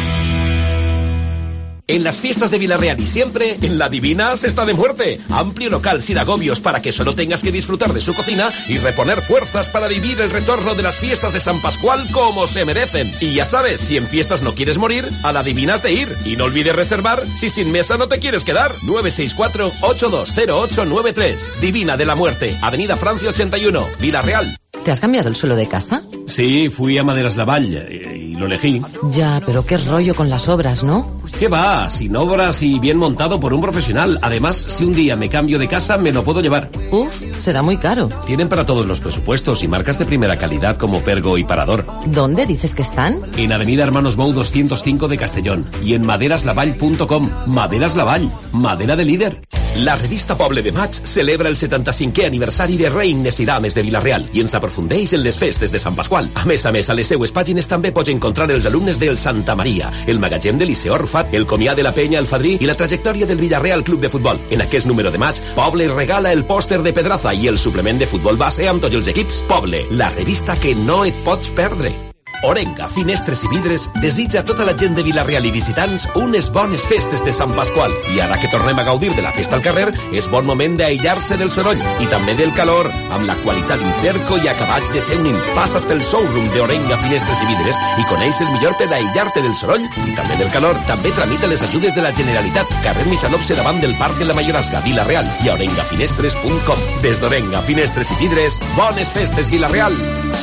En las fiestas de Villarreal y siempre, en La Divina se está de muerte. Amplio local sin agobios para que solo tengas que disfrutar de su cocina y reponer fuerzas para vivir el retorno de las fiestas de San Pascual como se merecen. Y ya sabes, si en fiestas no quieres morir, a La Divina has de ir. Y no olvides reservar si sin mesa no te quieres quedar. nueve seis cuatro, ocho dos cero ocho nueve tres. Divina de la Muerte, Avenida Francia ochenta y uno, Villarreal. ¿Te has cambiado el suelo de casa? Sí, fui a Maderas Lavall y, y lo elegí. Ya, pero qué rollo con las obras, ¿no? ¿Qué va? Sin obras y bien montado por un profesional. Además, si un día me cambio de casa, me lo puedo llevar. Uf, será muy caro. Tienen para todos los presupuestos y marcas de primera calidad como Pergo y Parador. ¿Dónde dices que están? En Avenida Hermanos Bou doscientos cinco de Castellón y en maderaslavall punto com. Maderas Lavall, madera de líder. La revista Poble de Maig celebra el setanta-cinquè aniversari de Reines i Dames de Villarreal i ens aprofundeix en les festes de Sant Pasqual. A més a més, a les seues pàgines també pots encontrar els alumnes del Santa Maria, el magatzem de Liceu Arrufat, el comiat de la Penya, el Fadrí i la trajectòria del Villarreal Club de Futbol. En aquest número de maig, Poble regala el pòster de Pedraza i el suplement de futbol base amb tots els equips. Poble, la revista que no et pots perdre. Orenga, Finestres i Vidres desitja a tota la gent de Villarreal i visitants unes bones festes de Sant Pasqual. I ara que tornem a gaudir de la festa al carrer, és bon moment d'aïllar-se del soroll i també del calor, amb la qualitat d'Incerco i acabats de Ceunin. Passa't pel showroom d'Orenga, Finestres i Vidres i coneix el millor per aïllar-te del soroll i també del calor. També tramita les ajudes de la Generalitat. Carrer Michalopse davant del Parc de la Mayorasga, Villarreal, i a orenga finestres punt com. Des d'Orenga, Finestres i Vidres, bones festes, Villarreal!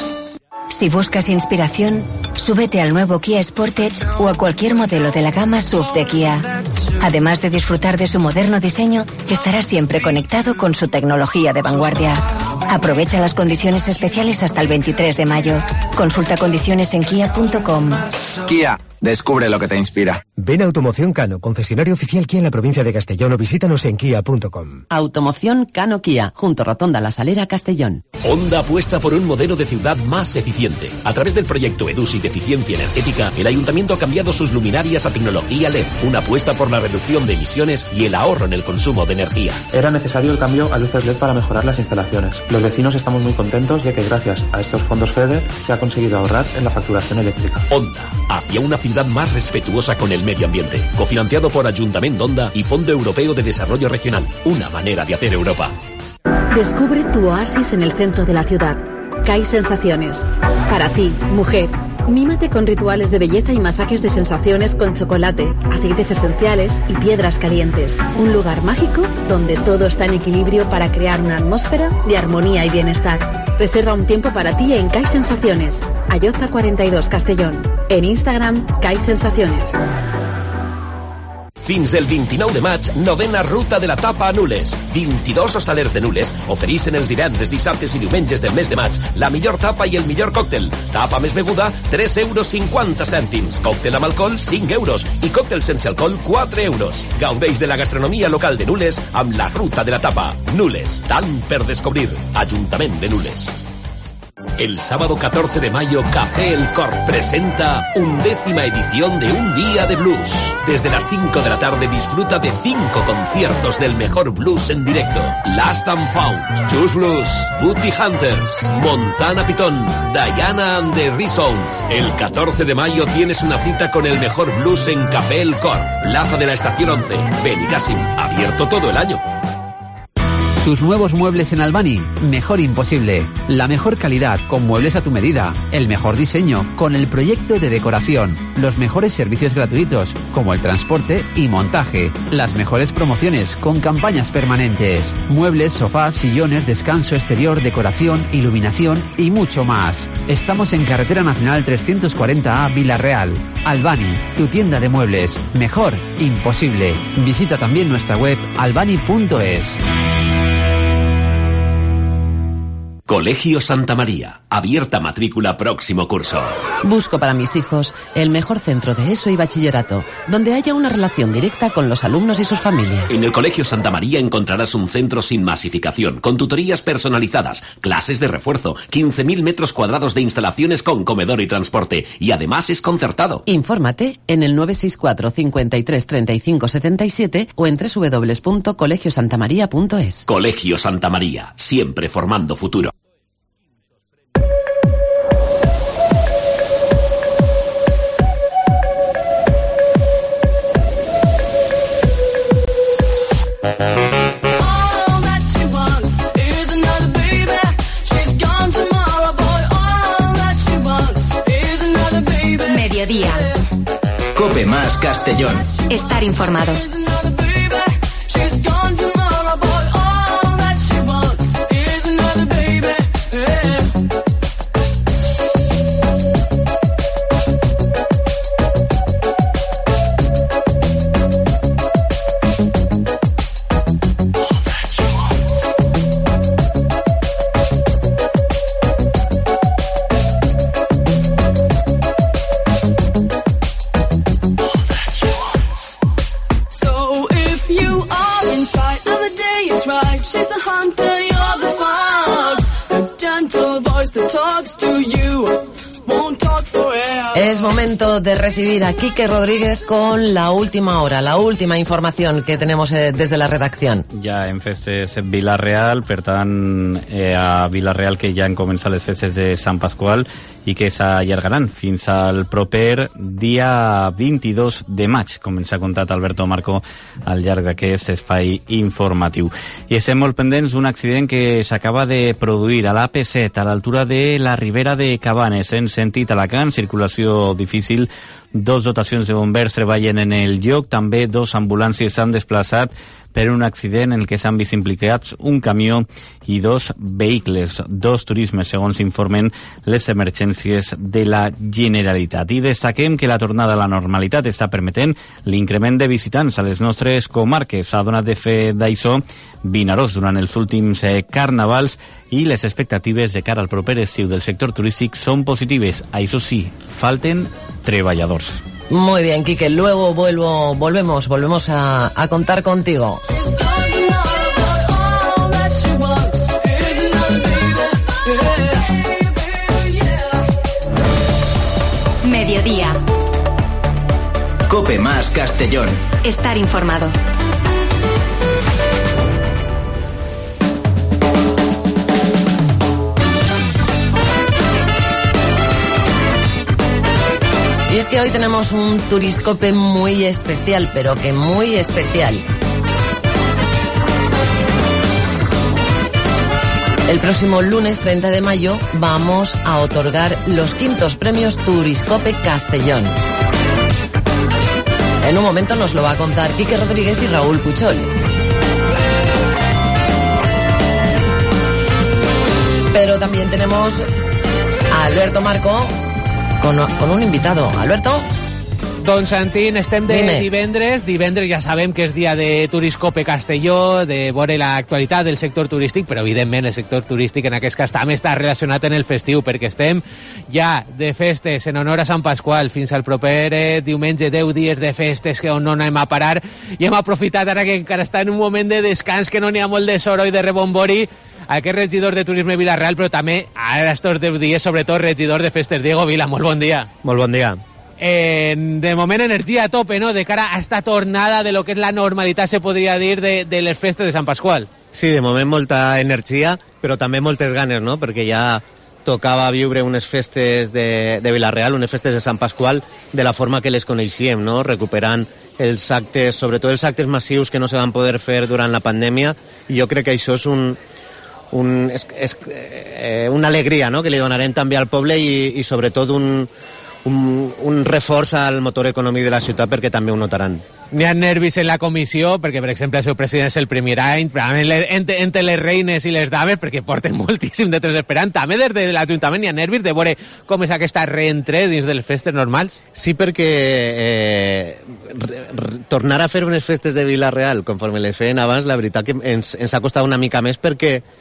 Si buscas inspiración, súbete al nuevo Kia Sportage o a cualquier modelo de la gama S U V de Kia. Además de disfrutar de su moderno diseño, estarás siempre conectado con su tecnología de vanguardia. Aprovecha las condiciones especiales hasta el veintitrés de mayo. Consulta condiciones en kia punto com. Kia, descubre lo que te inspira. Ven a Automoción Cano, concesionario oficial Kia en la provincia de Castellón, o visítanos en kia punto com. Automoción Cano Kia, junto Rotonda La Salera, Castellón. Honda apuesta por un modelo de ciudad más eficiente. A través del proyecto EDUSI de eficiencia energética, el ayuntamiento ha cambiado sus luminarias a tecnología L E D, una apuesta por la reducción de emisiones y el ahorro en el consumo de energía. Era necesario el cambio a luces L E D para mejorar las instalaciones. Los vecinos estamos muy contentos de que gracias a estos fondos FEDER se ha conseguido ahorrar en la facturación eléctrica. Honda, hacia una ciudad más respetuosa con el medio ambiente. Cofinanciado por Ayuntamiento Honda y Fondo Europeo de Desarrollo Regional. Una manera de hacer Europa. Descubre tu oasis en el centro de la ciudad. C A I Sensaciones. Para ti, mujer. Mímate con rituales de belleza y masajes de sensaciones con chocolate, aceites esenciales y piedras calientes. Un lugar mágico donde todo está en equilibrio para crear una atmósfera de armonía y bienestar. Reserva un tiempo para ti en C A I Sensaciones. Ayoza cuarenta y dos, Castellón. En Instagram, C A I Sensaciones. Fins el vint-i-nou de maig, novena ruta de la tapa a Nules. vint-i-dos hostalers de Nules ofereixen els divendres, dissabtes i diumenges del mes de maig la millor tapa i el millor còctel. Tapa més beguda, tres euros cinquanta cèntims. Còctel amb alcohol, cinc euros. I còctel sense alcohol, quatre euros. Gaudeix de la gastronomia local de Nules amb la ruta de la tapa. Nules, tant per descobrir. Ajuntament de Nules. El sábado catorce de mayo, Café El Corp presenta undécima edición de Un Día de Blues. Desde las cinco de la tarde disfruta de cinco conciertos del mejor blues en directo. Last and Found, Choose Blues, Booty Hunters, Montana Pitón, Diana and the Resounds. El catorce de mayo tienes una cita con el mejor blues en Café El Corp, Plaza de la Estación once, Benicàssim, abierto todo el año. Tus nuevos muebles en Albany, mejor imposible. La mejor calidad con muebles a tu medida. El mejor diseño con el proyecto de decoración. Los mejores servicios gratuitos como el transporte y montaje. Las mejores promociones con campañas permanentes. Muebles, sofás, sillones, descanso exterior, decoración, iluminación y mucho más. Estamos en Carretera Nacional trescientos cuarenta A, Villarreal. Albany, tu tienda de muebles. Mejor imposible. Visita también nuestra web albany punto es. Colegio Santa María. Abierta matrícula próximo curso. Busco para mis hijos el mejor centro de ESO y bachillerato, donde haya una relación directa con los alumnos y sus familias. En el Colegio Santa María encontrarás un centro sin masificación, con tutorías personalizadas, clases de refuerzo, quince mil metros cuadrados de instalaciones con comedor y transporte, y además es concertado. Infórmate en el nueve seis cuatro, cincuenta y tres, treinta y cinco, setenta y siete o en doble u doble u doble u punto colegio santa maría punto es. Colegio Santa María, siempre formando futuro. Mediodía. Cope más Castellón. Estar informado. Es momento de recibir a Quique Rodríguez con la última hora, la última información que tenemos eh, desde la redacción. Ja hem festes Vila-real, per tant, eh, a Vila-real que ja han començat les festes de Sant Pasqual i que s'allargaran fins al proper dia vint-i-dos de maig, com ens ha contat Alberto Marco al llarg d'aquest espai informatiu. I estem molt pendents d'un accident que s'acaba de produir a l'A P set, a l'altura de la Ribera de Cabanes, en sentit Alacant, circulació difícil. Dos dotacions de bombers treballen en el lloc, també dos ambulàncies s'han desplaçat per un accident en què s'han vist implicats un camió i dos vehicles, dos turismes, segons informen les emergències de la Generalitat. I destaquem que la tornada a la normalitat està permetent l'increment de visitants a les nostres comarques. Ha donat de fer d'això Vinaròs durant els últims eh, carnavals i les expectatives de cara al proper estiu del sector turístic són positives. Això sí, falten treballadors. Muy bien, Quique, luego vuelvo, volvemos, volvemos a, a contar contigo. Mediodía. Cope más Castellón. Estar informado. Y es que hoy tenemos un Turiscope muy especial, pero que muy especial. El próximo lunes treinta de mayo vamos a otorgar los quintos premios Turiscope Castellón. En un momento nos lo va a contar Quique Rodríguez y Raúl Puchol. Pero también tenemos a Alberto Marco Con, con un invitado. Alberto. Don Santín, estem de Dime. divendres. Divendres ja sabem que és dia de Turiscope Castelló, de veure l'actualitat del sector turístic, però evidentment el sector turístic en aquest cas també està relacionat en el festiu, perquè estem ja de festes en honor a Sant Pasqual fins al proper eh, diumenge, deu dies de festes que on no anem a parar, i hem aprofitat ara que encara està en un moment de descans, que no n'hi ha molt de soroll de rebombori, aquest regidor de Turisme Vila-real, però també ara estos deu dies, sobretot regidor de festes. Diego Vila, molt bon dia. Molt bon dia. Eh, de moment energia a tope, no?, de cara a esta tornada de lo que és la normalitat, se podria dir, de, de les festes de Sant Pasqual. Sí, de moment molta energia, però també moltes ganes, no?, perquè ja tocava viure unes festes de, de Vila-real, unes festes de Sant Pasqual, de la forma que les coneixíem, no?, recuperant els actes, sobretot els actes massius que no se van poder fer durant la pandèmia, i jo crec que això és un... Un, és, és, eh, una alegria, no?, que li donarem també al poble i, i sobretot un, un, un reforç al motor econòmic de la ciutat, perquè també ho notaran. N'hi ha nervis en la comissió, perquè, per exemple, el seu president és el primer any, entre, entre les reines i les dames, perquè porten moltíssim de temps esperant. També des de l'Ajuntament n'hi ha nervis de veure com és aquesta reentré dins de les festes normals. Sí, perquè eh, re, re, tornar a fer unes festes de Vila-real, conforme les feien abans, la veritat que ens, ens ha costat una mica més, perquè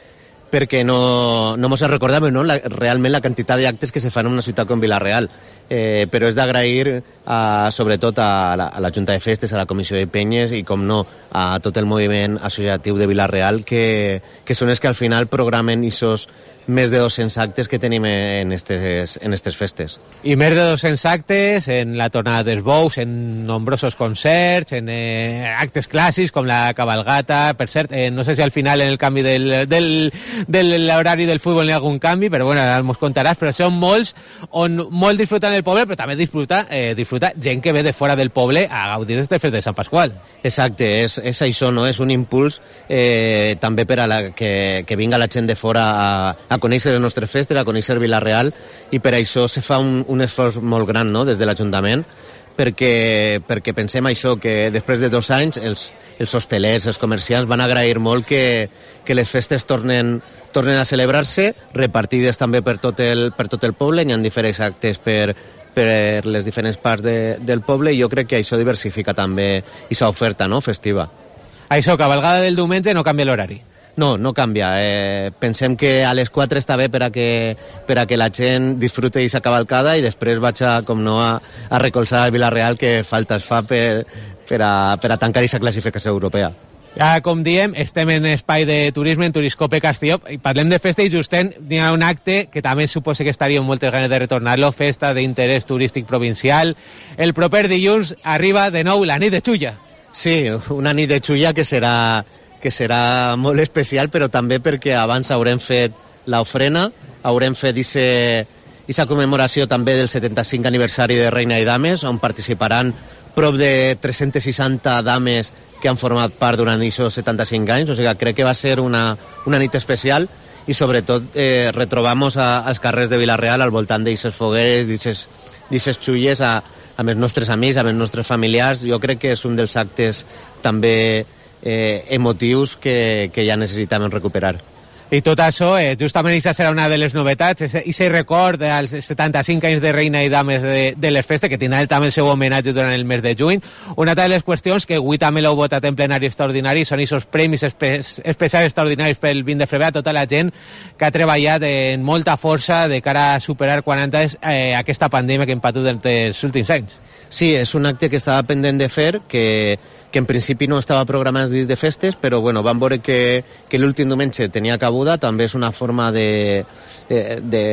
perquè no, no mos recordàvem, no? La, realment la quantitat d'actes que se fan en una ciutat com Vila-real. Eh, però és d'agrair a, sobretot a la, a la Junta de Festes, a la Comissió de Penyes i, com no, a tot el moviment associatiu de Vila-real, que, que són els que al final programen aquests més de dos-cents actes que tenim en estes, en estes festes. I més de dos-cents actes en la tornada dels bous, en nombrosos concerts, en eh, actes clàssics com la cabalgata. Per cert, eh, no sé si al final en el canvi del, del, de l'horari del futbol hi ha algun canvi, però bueno, ara mos contaràs, però són molts on molt disfruten del poble, però també disfruta, eh, disfruta gent que ve de fora del poble a gaudir d'aquestes festes de Sant Pasqual. Exacte, és, és això, no? És un impuls eh, també per a la, que, que vinga la gent de fora a, a conèixer les nostres festes, a conèixer Vila-real, i per això se fa un, un esforç molt gran, no?, des de l'Ajuntament, perquè, perquè pensem això, que després de dos anys els, els hostelers, els comerciants van agrair molt que, que les festes tornen, tornen a celebrar-se, repartides també per tot el, per tot el poble, hi ha diferents actes per, per les diferents parts de, del poble, i jo crec que això diversifica també aquesta oferta, no?, festiva. Això, cabalgada del diumenge, no canvia l'horari. No, no canvia. Eh, pensem que a les quatre està bé per a que, per a que la gent disfrute d'aquesta cavalcada i després vaig a, com no, a, a recolzar el Vila-real que falta es fa per, per, a, per a tancar aquesta classificació europea. Ja, com diem, estem en espai de turisme, en Turiscope Castelló, i parlem de festa i justem n'hi ha un acte que també suposa que estaria amb moltes ganes de retornar-lo, festa d'interès turístic provincial. El proper dilluns arriba de nou la nit de Xulla. Sí, una nit de Xulla que serà... que serà molt especial, però també perquè abans haurem fet l'ofrena, haurem fet aquesta commemoració també del setanta-cinc aniversari de Reina i Dames, on participaran prop de tres-centes seixanta dames que han format part durant aquests setanta-cinc anys, o sigui, crec que va ser una, una nit especial i sobretot eh, retrobamos a, als carrers de Vila-real al voltant d'aquestes fogueres, d'aquestes xulles a, amb els nostres amics, amb els nostres familiars. Jo crec que és un dels actes també Eh, emotius que, que ja necessitàvem recuperar. I tot això, eh, justament això serà una de les novetats, i se record dels setanta-cinc anys de Reina i Dames de, de les festes, que tindrà també el seu homenatge durant el mes de juny. Una altra de les qüestions que avui també l'heu votat en plenari extraordinari són aquests premis espe especials extraordinaris pel vint de febrer a tota la gent que ha treballat en molta força de cara a superar quaranta anys eh, aquesta pandèmia que hem patut durant els últims anys. Sí, és un acte que estava pendent de fer, que, que en principi no estava programat dins de festes, però bueno, vam veure que, que l'últim diumenge tenia cabuda, també és una forma de, de,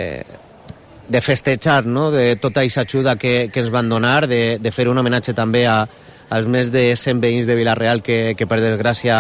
de festejar, no?, de tota aquesta ajuda que, que ens van donar, de, de fer un homenatge també a, als més de cent veïns de Vila-real que, que per desgràcia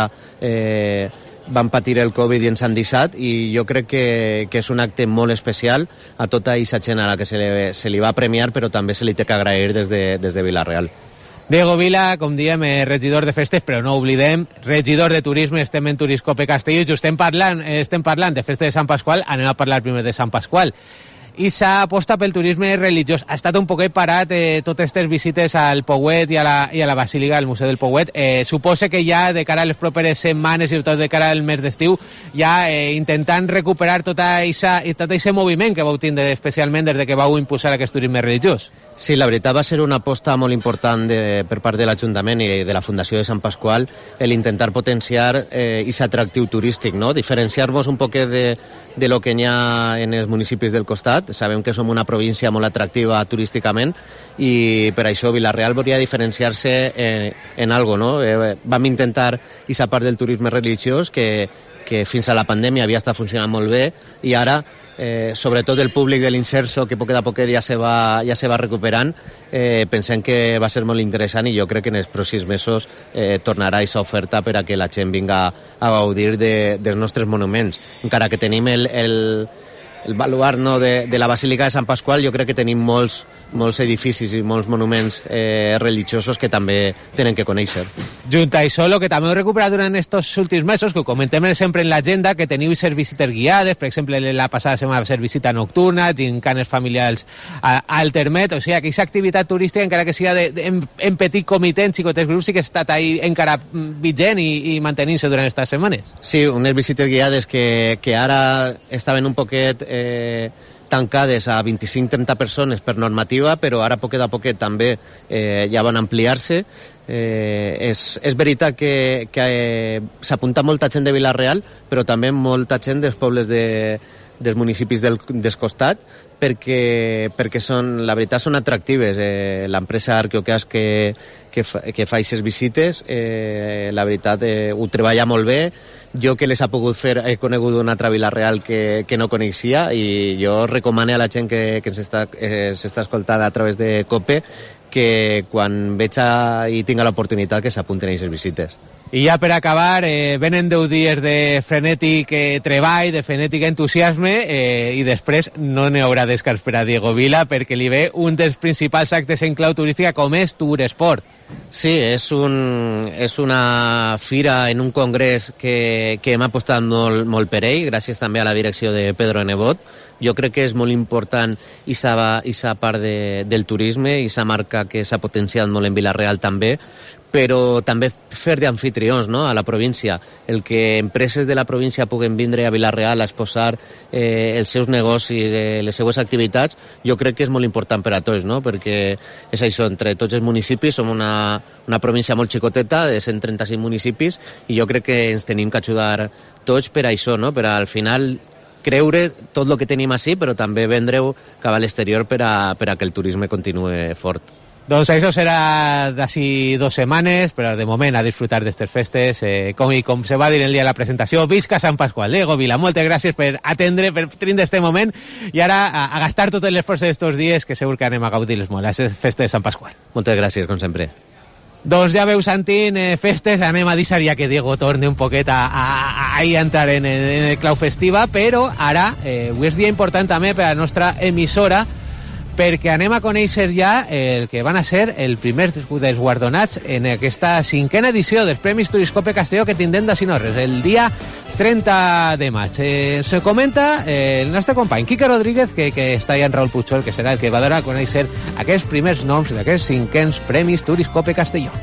eh, van patir el Covid i ens han deixat, i jo crec que, que és un acte molt especial a tota aquesta gent a la que se li, se li va premiar, però també se li té que agrair des de, des de Vila-real. Diego Vila, com diem, eh, regidor de festes, però no oblidem, regidor de turisme, estem en Turiscope Castelló i estem parlant, estem parlant de festa de Sant Pasqual, anem a parlar primer de Sant Pasqual. I s'ha apostat pel turisme religiós. Ha estat un poquet parat eh, totes aquestes visites al Pouet i a la, i a la Basílica, al Museu del Pouet. Eh, suposa que ja de cara a les properes setmanes i tot de cara al mes d'estiu, ja eh, intentant recuperar tota eixa, tot aquest moviment que vau tindre especialment des de que vau impulsar aquest turisme religiós. Sí, la veritat va ser una aposta molt important de, per part de l'Ajuntament i de la Fundació de Sant Pasqual el intentar potenciar aquest eh, atractiu turístic, no? Diferenciar-nos un poquet de, de lo que n'hi ha en els municipis del costat. Sabem que som una província molt atractiva turísticament i per això Vila-real volia diferenciar-se en, en algo, no? Eh, vam intentar aquesta part del turisme religiós que, que fins a la pandèmia havia estat funcionant molt bé i ara Eh, sobretot el públic de l'Inserso, que poquet a poquet ja se va, ja se va recuperant, eh, pensem que va ser molt interessant i jo crec que en els pròxims mesos eh, tornarà aquesta oferta per a que la gent vinga a gaudir de, dels nostres monuments. Encara que tenim el, el, el baluart, no, de, de la Basílica de Sant Pasqual, jo crec que tenim molts, molts edificis i molts monuments eh, religiosos que també tenen que conèixer. Junt a això, el que també heu recuperat durant aquests últims mesos, que ho comentem sempre en l'agenda, que teniu ser visites guiades, per exemple, la passada setmana va ser visita nocturna, gincanes familiars a, al Termet, o sigui, aquesta activitat turística, encara que sigui de, de, en, en petit comitè, en xicotets grups, sí que ha estat ahí encara vigent i, i mantenint-se durant aquestes setmanes. Sí, unes visites guiades que, que ara estaven un poquet... Eh, tancades a vint-i-cinc a trenta persones per normativa, però ara poquet a poquet també eh, ja van ampliar-se. Eh, és, és veritat que, que eh, s'apunta molta gent de Vila-real, però també molta gent dels pobles de, dels municipis del, del costat, perquè, perquè són, la veritat són atractives. Eh, l'empresa Arqueocas que, que, fa, que fa aquestes visites, eh, la veritat eh, ho treballa molt bé. Jo que les ha pogut fer he conegut una altra Vila-real que, que no coneixia, i jo recomano a la gent que, que s'està eh, escoltant a través de COPE que quan veig a, i tinga l'oportunitat que s'apunten a aquestes visites. I ja per acabar, eh, venen deu dies de frenètic eh, treball, de frenètic entusiasme, eh, i després no n'hi haurà descans per a Diego Vila, perquè li ve un dels principals actes en clau turística com és Touresport. Sí, és, un, és una fira en un congrés que, que hem apostat molt, molt per ell, gràcies també a la direcció de Pedro Nebot. Jo crec que és molt important aquesta part de, del turisme, i s'ha marca que s'ha potenciat molt en Vila-real també, però també fer d'anfitrions, no?, a la província. El que empreses de la província puguen vindre a Vila-real a exposar eh, els seus negocis, eh, les seues activitats, jo crec que és molt important per a tots, no?, perquè és això, entre tots els municipis som una, una província molt xicoteta, de cent trenta-cinc municipis, i jo crec que ens tenim que ajudar tots per a això, no?, per al final creure tot el que tenim així, però també vendre-ho cap a l'exterior per a, per a que el turisme continue fort. Doncs això serà d'ací dues setmanes, però de moment a disfrutar d'estes festes, eh, com, i com se va dir el dia de la presentació, visca Sant Pasqual. Diego Vila, moltes gràcies per atendre, per tindre este moment, i ara a, a gastar tot l'esforç d'estos dies, que segur que anem a gaudir-les molt, les festes de Sant Pasqual. Moltes gràcies, com sempre. Doncs ja veus, Santín, eh, festes, anem a deixar ja que Diego torni un poquet a, a, a, a entrar en, en el clau festiva, però ara, eh, avui és dia important també per a la nostra emissora, perquè anem a conèixer ja el que van a ser el primer dels guardonats en aquesta cinquena edició dels Premis Turiscope Castelló que tindrem d'ací no res, el dia trenta de maig. Eh, se comenta eh, el nostre company Quique Rodríguez, que, que està allà en Raül Puigol, que serà el que va donar a conèixer aquests primers noms d'aquests cinquens Premis Turiscope Castelló.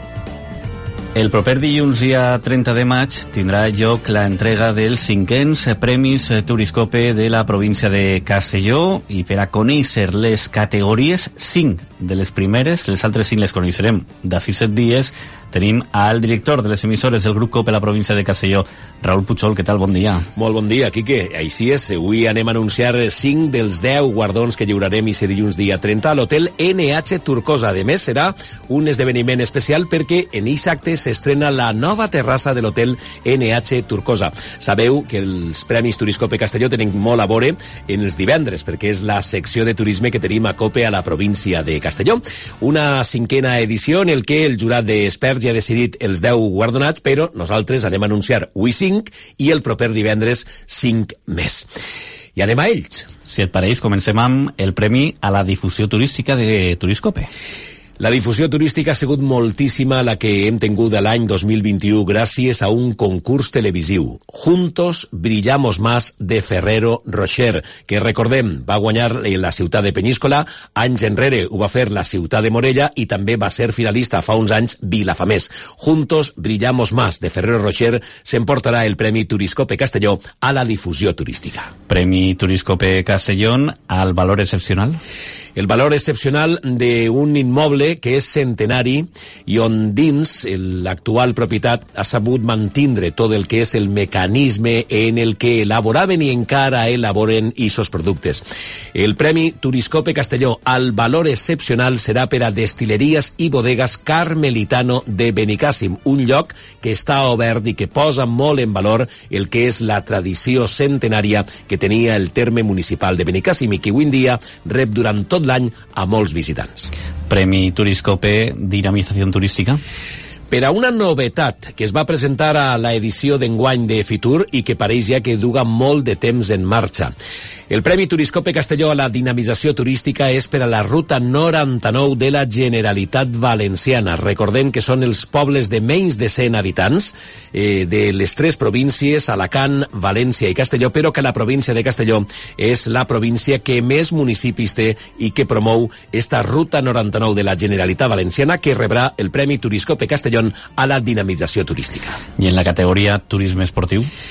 El proper dilluns, dia trenta de maig, tindrà lloc la entrega dels cinquens Premis Turiscope de la província de Castelló, i per a conèixer les categories, cinc de les primeres, les altres cinc les coneixerem d'ací set dies, tenim al director de les emissores del grup COPE a la província de Castelló, Raül Puigol. Què tal? Bon dia. Molt bon dia, Quique. Així és, avui anem a anunciar cinc dels deu guardons que lliurarem i dilluns dia trenta a l'hotel N H Turcosa. A més, serà un esdeveniment especial perquè en aquest acte s'estrena la nova terrassa de l'hotel N H Turcosa. Sabeu que els Premis Turiscope Castelló tenen molt a veure en els divendres, perquè és la secció de turisme que tenim a COPE a la província de Castelló. Una cinquena edició en el que el jurat d'experts ja ha decidit els deu guardonats, però nosaltres anem a anunciar avui cinc i el proper divendres cinc més. I anem a ells. Si et pareix, comencem amb el premi a la difusió turística de Turiscope. La difusió turística ha sigut moltíssima la que hem tingut l'any dos mil vint-i-u gràcies a un concurs televisiu, Juntos Brillamos Más, de Ferrero Rocher, que recordem, va guanyar la ciutat de Penyíscola, anys enrere ho va fer la ciutat de Morella i també va ser finalista fa uns anys Vilafamés. Juntos Brillamos Más, de Ferrero Rocher, s'emportarà el Premi Turiscope Castelló a la difusió turística. Premi Turiscope Castellón al valor excepcional. El valor excepcional d'un immoble que és centenari i on dins l'actual propietat ha sabut mantindre tot el que és el mecanisme en el que elaboraven i encara elaboren aquests productes. El Premi Turiscope Castelló al valor excepcional serà per a Destileries i Bodegas Carmelitano de Benicàssim, un lloc que està obert i que posa molt en valor el que és la tradició centenària que tenia el terme municipal de Benicàssim i que avui en dia rep durant tot l'any a molts visitants. Premi Turiscope Dinamització Turística. Per a una novetat que es va presentar a l'edició d'enguany de Fitur i que pareix ja que duga molt de temps en marxa. El Premi Turiscope Castelló a la dinamització turística és per a la ruta noranta-nou de la Generalitat Valenciana. Recordem que són els pobles de menys de cent habitants eh, de les tres províncies, Alacant, València i Castelló, però que la província de Castelló és la província que més municipis té i que promou esta ruta noranta-nou de la Generalitat Valenciana, que rebrà el Premi Turiscope Castelló a la dinamització turística. I en la categoria turisme esportiu?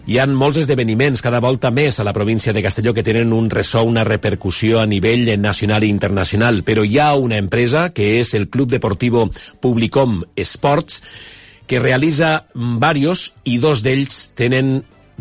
Hi ha molts esdeveniments cada volta més a la província de Castelló que tenen un ressò, una repercussió a nivell nacional i internacional, però hi ha una empresa que és el Club Deportivo Publicom Sports que realitza varios i dos d'ells tenen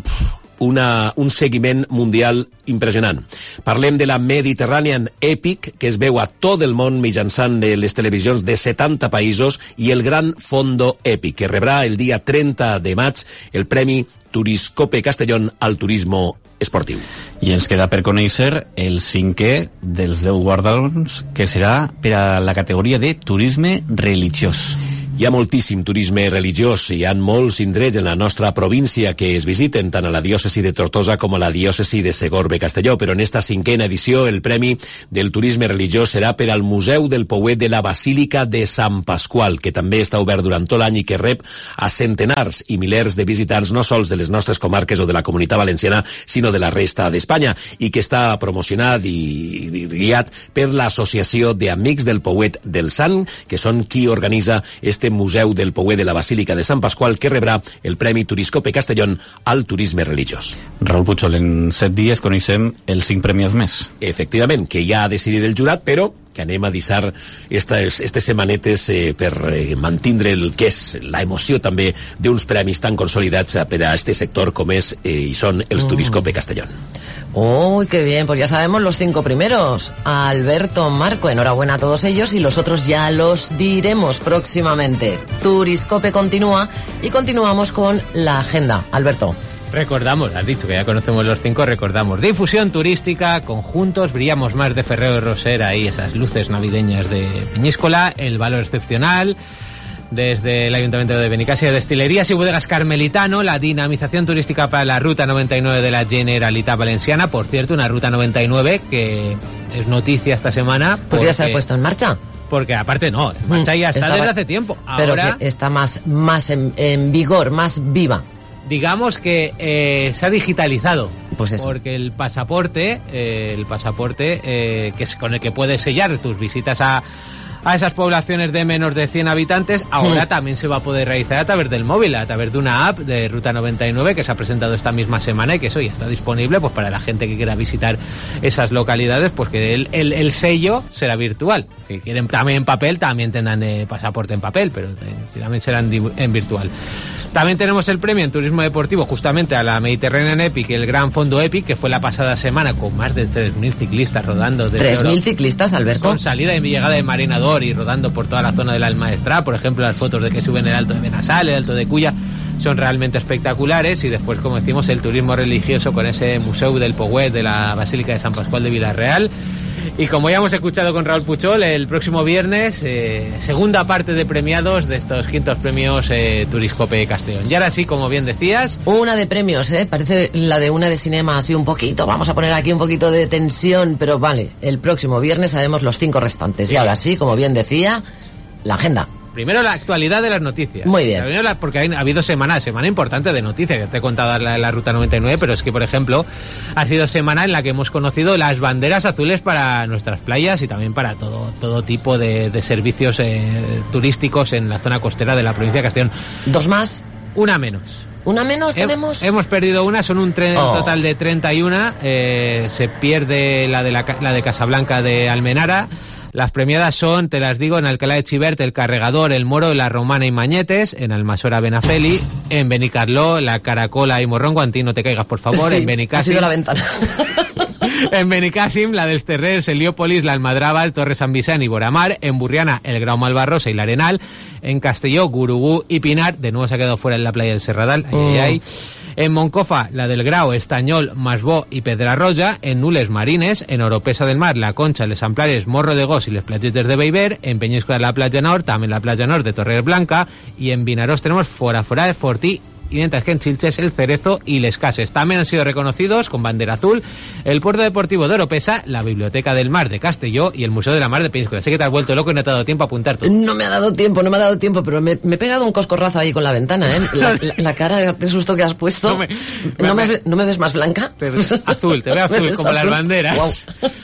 una, un seguiment mundial impressionant. Parlem de la Mediterranean Epic, que es veu a tot el món mitjançant de les televisions de setanta països, i el Gran Fondo Epic, que rebrà el dia trenta de maig el Premi Turiscope Castellón al turismo esportiu. I ens queda per conèixer el cinquè dels deu guardons, que serà per a la categoria de turisme religiós. Hi ha moltíssim turisme religiós, hi ha molts indrets en la nostra província que es visiten tant a la diòcesi de Tortosa com a la diòcesi de Segorbe-Castelló, però en esta cinquena edició el Premi del Turisme Religiós serà per al Museu del Pouet de la Basílica de Sant Pasqual, que també està obert durant tot l'any i que rep a centenars i milers de visitants no sols de les nostres comarques o de la Comunitat Valenciana, sinó de la resta d'Espanya, i que està promocionat i, i guiat per l'Associació d'Amics del Pouet del Sant, que són qui organitza este Museu del Pouet de la Basílica de Sant Pasqual, que rebrà el Premi Turiscope Castellón al turisme religiós. Raül Puchol, en set dies coneixem els cinc premis més. Efectivament, que ja ha decidit el jurat, però que anem a deixar estas, estes setmanetes eh, per eh, mantindre el que és la emoció també d'uns premis tan consolidats per a este sector com és eh, i són els Turiscope Castellón. Uy, qué bien, pues ya sabemos los cinco primeros. Alberto, Marco, enhorabuena a todos ellos y los otros ya los diremos próximamente. Turiscope continúa y continuamos con la agenda. Alberto. Recordamos, has dicho que ya conocemos los cinco, recordamos. Difusión turística, conjuntos, Brillamos Más de Ferrero Roser, ahí esas luces navideñas de Peñíscola, El Valor Excepcional, desde el Ayuntamiento de Benicàssim, Destilerías y Bodegas Carmelitano, la dinamización turística para la Ruta noventa y nueve de la Generalitat Valenciana. Por cierto, una Ruta noventa y nueve que es noticia esta semana. ¿Por qué ya se ha puesto en marcha? Porque aparte no, en marcha ya está Estaba, desde hace tiempo. Pero Ahora, que está más, más en, en vigor, más viva. Digamos que eh, se ha digitalizado. Pues eso. Porque el pasaporte, eh, el pasaporte eh, que es con el que puedes sellar tus visitas a a esas poblaciones de menos de cien habitantes, ahora mm. también se va a poder realizar a través del móvil, a través de una app de Ruta noventa y nueve que se ha presentado esta misma semana y que eso ya está disponible pues para la gente que quiera visitar esas localidades, pues que el, el, el sello será virtual. Si quieren también en papel, también tendrán eh, pasaporte en papel, pero también serán en virtual. También tenemos el premio en turismo deportivo justamente a la Mediterranean Epic, el Gran Fondo Epic, que fue la pasada semana con más de tres mil ciclistas rodando. ¿tres mil ciclistas, Alberto? Con salida y llegada de Marinador y rodando por toda la zona del Almaestrat. Por ejemplo, las fotos de que suben el Alto de Benassal, el Alto de Cuya, son realmente espectaculares. Y después, como decimos, el turismo religioso con ese Museu del Pouet de la Basílica de San Pasqual de Vilarreal. Y como ya hemos escuchado con Raúl Puchol, el próximo viernes, eh, segunda parte de premiados de estos quintos premios eh, Turiscope Castellón. Y ahora sí, como bien decías... Una de premios, ¿eh? Parece la de una de cinema así un poquito. Vamos a poner aquí un poquito de tensión, pero vale, el próximo viernes sabemos los cinco restantes. Sí. Y ahora sí, como bien decía, la agenda. Primero la actualidad de las noticias. Muy bien. La, porque ha habido semana, semana importante de noticias, que te he contado la, la Ruta noventa y nueve, pero es que, por ejemplo, ha sido semana en la que hemos conocido las banderas azules para nuestras playas y también para todo, todo tipo de, de servicios eh, turísticos en la zona costera de la provincia de Castellón. ¿Dos más? Una menos. ¿Una menos tenemos? He, hemos perdido una, son un tren oh. total de treinta y uno, eh, se pierde la de, la, la de Casablanca de Almenara. Las premiadas son, te las digo, en Alcalá de Xivert, El Carregador, El Moro, La Romana y Mañetes, en Almasora, Benafeli, en Benicarló, La Caracola y Morrongo, Antí, no te caigas, por favor, sí, en Benicàssim. Ha sido la ventana. En Benicàssim, la dels Terrers, Heliópolis, la Almadraba, el Torre San Vicent y Boramar, en Burriana, el Grau Malvarrosa y la Arenal, en Castelló, Gurugú y Pinar, de nuevo se ha quedado fuera en la playa del Serradal, ahí, ahí, ahí. En Moncofa, la del Grau, Estañol, Masbó y Pedrarroja, en Nules Marines, en Oropesa del Mar, La Concha, Les Amplares, Morro de Gos y Les Playetes de Beiber, en Peñíscola, la Playa Nord, también la Playa Nord de Torre Blanca, y en Vinarós tenemos Fora Fora de Fortí, y mientras que en Chilches, El Cerezo y Les Cases. También han sido reconocidos con bandera azul el Puerto Deportivo de Oropesa, la Biblioteca del Mar de Castelló y el Museo de la Mar de Peñíscola. Sé que te has vuelto loco y no te ha dado tiempo a apuntar tú. No me ha dado tiempo, no me ha dado tiempo, pero me, me he pegado un coscorrazo ahí con la ventana, ¿eh? La, la, la cara de susto que has puesto. No me, ¿No me, ¿no me ves más blanca? Te ves azul, te veo azul, como azul. Las banderas. Wow.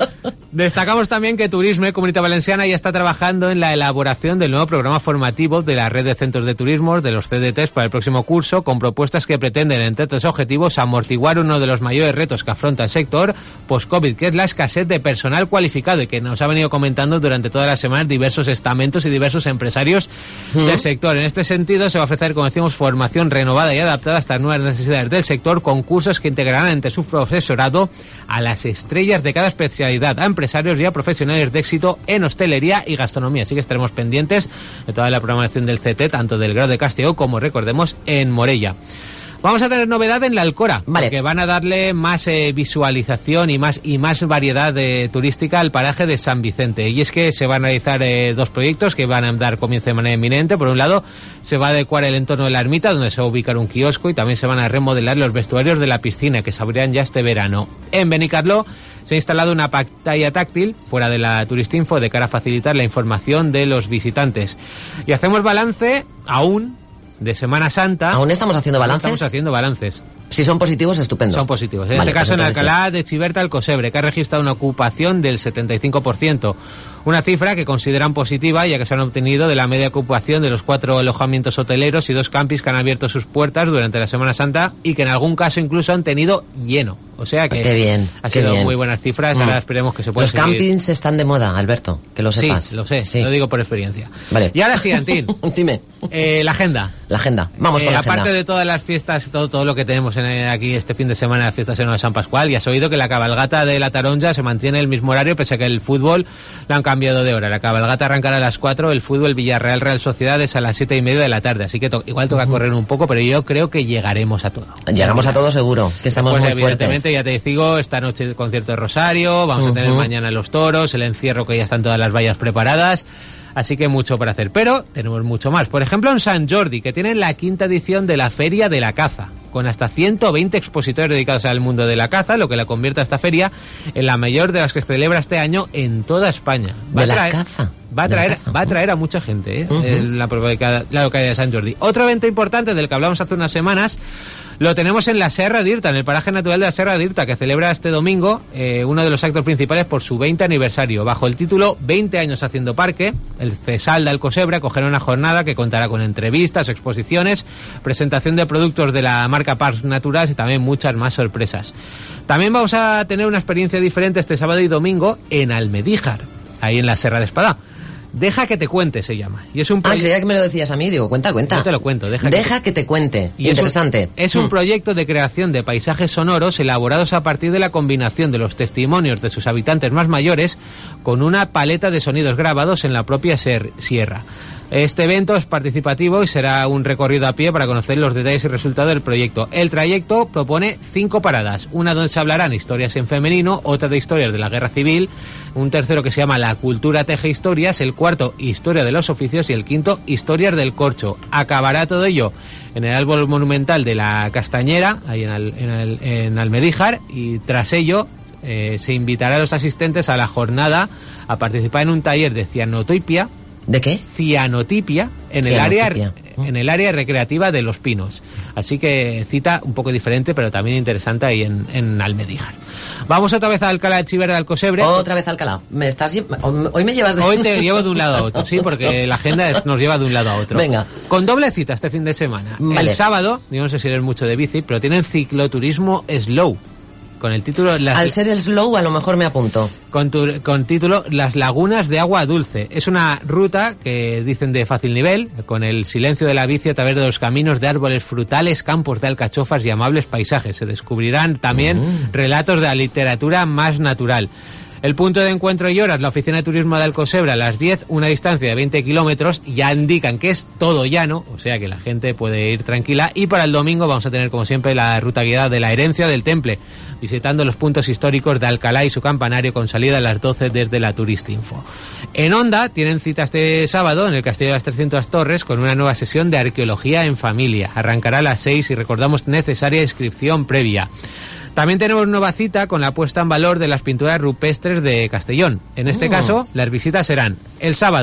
Destacamos también que Turisme, Comunitat Valenciana, ya está trabajando en la elaboración del nuevo programa formativo de la red de centros de turismo, de los C D Ts, para el próximo curso, con propuestas que pretenden, entre otros objetivos, amortiguar uno de los mayores retos que afronta el sector post-COVID, que es la escasez de personal cualificado y que nos ha venido comentando durante todas las semanas diversos estamentos y diversos empresarios ¿Mm? del sector. En este sentido, se va a ofrecer, como decimos, formación renovada y adaptada a estas nuevas necesidades del sector, con cursos que integrarán entre su profesorado a las estrellas de cada especialidad, a empresarios y a profesionales de éxito en hostelería y gastronomía. Así que estaremos pendientes de toda la programación del C T, tanto del Grau de Castelló como, recordemos, en Morella. Vamos a tener novedad en la Alcora, vale. porque van a darle más eh, visualización y más y más variedad eh, turística al paraje de San Vicente. Y es que se van a realizar eh, dos proyectos que van a dar comienzo de manera inminente. Por un lado, se va a adecuar el entorno de la ermita, donde se va a ubicar un kiosco, y también se van a remodelar los vestuarios de la piscina, que se abrirán ya este verano. En Benicarló se ha instalado una pantalla táctil fuera de la Turistinfo de cara a facilitar la información de los visitantes. Y hacemos balance aún de Semana Santa. ¿Aún estamos haciendo balances? Estamos haciendo balances. Si son positivos, estupendo. Son positivos. En vale, este caso, pues en Alcalá de Chiverta, el Cosebre, que ha registrado una ocupación del setenta y cinco por ciento. Una cifra que consideran positiva, ya que se han obtenido de la media ocupación de los cuatro alojamientos hoteleros y dos campings que han abierto sus puertas durante la Semana Santa y que en algún caso incluso han tenido lleno. O sea que qué bien, ha qué sido bien. muy buenas cifras. Mm. Ahora esperemos que se pueda Los seguir. campings están de moda, Alberto, que lo sepas. Sí, lo sé, sí. Lo digo por experiencia. Vale. Y ahora sí, Antín. Dime. Eh, la agenda. La agenda. Vamos eh, con la aparte agenda. de todas las fiestas y todo, todo lo que tenemos en, eh, aquí este fin de semana, las fiestas en San Pascual, ya has oído que la cabalgata de la Taronja se mantiene el mismo horario, pese a que el fútbol lo han cambiado de hora. La cabalgata arrancará a las cuatro, el fútbol Villarreal Real Sociedad es a las siete y media de la tarde, así que to igual toca uh-huh. correr un poco, pero yo creo que llegaremos a todo. Llegamos a todo seguro, que estamos pues, muy evidentemente, fuertes. Ya te digo, esta noche el concierto de Rosario, vamos uh-huh. a tener mañana los toros, el encierro, que ya están todas las vallas preparadas. Así que mucho para hacer, pero tenemos mucho más. Por ejemplo, en Sant Jordi, que tienen la quinta edición de la Feria de la Caza, con hasta ciento veinte expositores dedicados al mundo de la caza, lo que la convierte a esta feria en la mayor de las que se celebra este año en toda España. Va ¿De a traer, la caza? Va a, traer, caza. va a traer a mucha gente, ¿eh? Uh-huh. en la, la localidad de Sant Jordi. Otro evento importante del que hablamos hace unas semanas lo tenemos en la Serra d'Irta, en el paraje natural de la Serra d'Irta, que celebra este domingo eh, uno de los actos principales por su veinte aniversario. Bajo el título veinte años haciendo parque, el CESAL de Alcosebre acogerá una jornada que contará con entrevistas, exposiciones, presentación de productos de la marca Parcs Naturals y también muchas más sorpresas. También vamos a tener una experiencia diferente este sábado y domingo en Almedíjar, ahí en la Serra de Espadá. Deja que te cuente, se llama. Y es un ah, creía que me lo decías a mí, digo, cuenta, cuenta. Yo te lo cuento, deja, deja que, que te cuente. Y interesante. Es un, es un mm. proyecto de creación de paisajes sonoros elaborados a partir de la combinación de los testimonios de sus habitantes más mayores con una paleta de sonidos grabados en la propia ser, sierra. Este evento es participativo y será un recorrido a pie para conocer los detalles y resultados del proyecto. El trayecto propone cinco paradas, una donde se hablarán historias en femenino, otra de historias de la guerra civil, un tercero que se llama La cultura teje historias, el cuarto Historia de los oficios y el quinto Historias del corcho. Acabará todo ello en el árbol monumental de la Castañera, ahí en, Al, en, Al, en Almedíjar, y tras ello eh, se invitará a los asistentes a la jornada a participar en un taller de cianotipia. ¿De qué? Cianotipia en el área en el área recreativa de Los Pinos. Así que cita un poco diferente, pero también interesante ahí en, en Almedíjar. Vamos otra vez a Alcalá de Chiverta de Alcosebre. Otra vez a Alcalá. Me estás hoy me llevas de... Hoy te llevo de un lado a otro, sí, porque la agenda nos lleva de un lado a otro. Venga. Con doble cita este fin de semana. Vale. El sábado, yo no sé si eres mucho de bici, pero tienen cicloturismo slow. Con el título... Las, Al ser el slow, a lo mejor me apunto. Con, tu, con título Las lagunas de agua dulce. Es una ruta que dicen de fácil nivel, con el silencio de la bici a través de los caminos de árboles frutales, campos de alcachofas y amables paisajes. Se descubrirán también mm. relatos de la literatura más natural. El punto de encuentro y horas, la Oficina de Turismo de Alcosebre a las diez, una distancia de veinte kilómetros, ya indican que es todo llano, o sea que la gente puede ir tranquila. Y para el domingo vamos a tener, como siempre, la ruta guiada de la herencia del Temple, visitando los puntos históricos de Alcalá y su campanario, con salida a las doce desde la Turistinfo. En Onda tienen cita este sábado en el Castillo de las trescientas Torres con una nueva sesión de arqueología en familia. Arrancará a las seis y recordamos necesaria inscripción previa. También tenemos nueva cita con la puesta en valor de las pinturas rupestres de Castellón. En este uh. caso, las visitas serán el sábado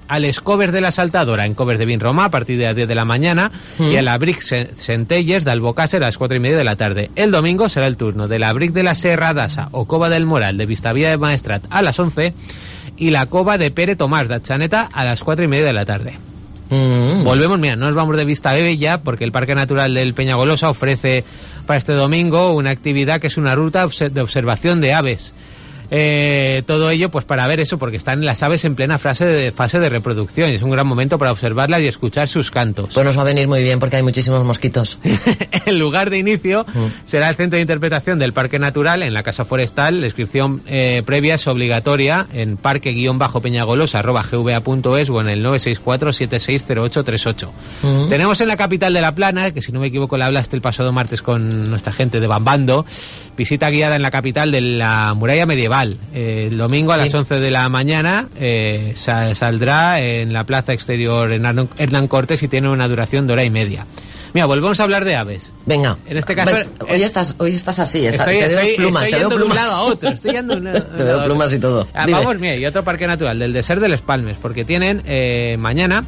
al Escobers de la Saltadora en Covers de Vinromà a partir de las diez de la mañana mm. y a la Bric Centelles de Albocàsser a las cuatro y media de la tarde. El domingo será el turno de la Bric de la Serra d'Assa o Cova del Moral de Vistavía de Maestrat a las once y la Cova de Pere Tomàs de Chaneta a las cuatro y media de la tarde. Mm. Volvemos, mira, no nos vamos de Vistabella porque el Parque Natural del Peñagolosa ofrece para este domingo una actividad que es una ruta de observación de aves. Eh, todo ello pues para ver eso, porque están las aves en plena fase de, fase de reproducción y es un gran momento para observarlas y escuchar sus cantos. Pues nos va a venir muy bien porque hay muchísimos mosquitos. El lugar de inicio mm. será el centro de interpretación del Parque Natural en la Casa Forestal. La inscripción eh, previa es obligatoria en parque-peñagolosa arroba gva punto es o en el nueve seis cuatro siete seis cero ocho tres ocho. Mm. Tenemos en la capital de La Plana, que si no me equivoco la hablaste el pasado martes con nuestra gente de Bambando, visita guiada en la capital de la muralla medieval. Eh, el domingo a sí. las once de la mañana eh, sal, saldrá en la plaza exterior en Hernán Cortés y tiene una duración de hora y media. Mira, volvemos a hablar de aves. Venga. En este caso... Ven, hoy, estás, hoy estás así. Está, estoy, te veo estoy, plumas, estoy te yendo veo plumas. de un lado a otro. Estoy yendo una, te veo plumas y todo. Ah, vamos, mira, y otro parque natural, del Desert de Les Palmes, porque tienen eh, mañana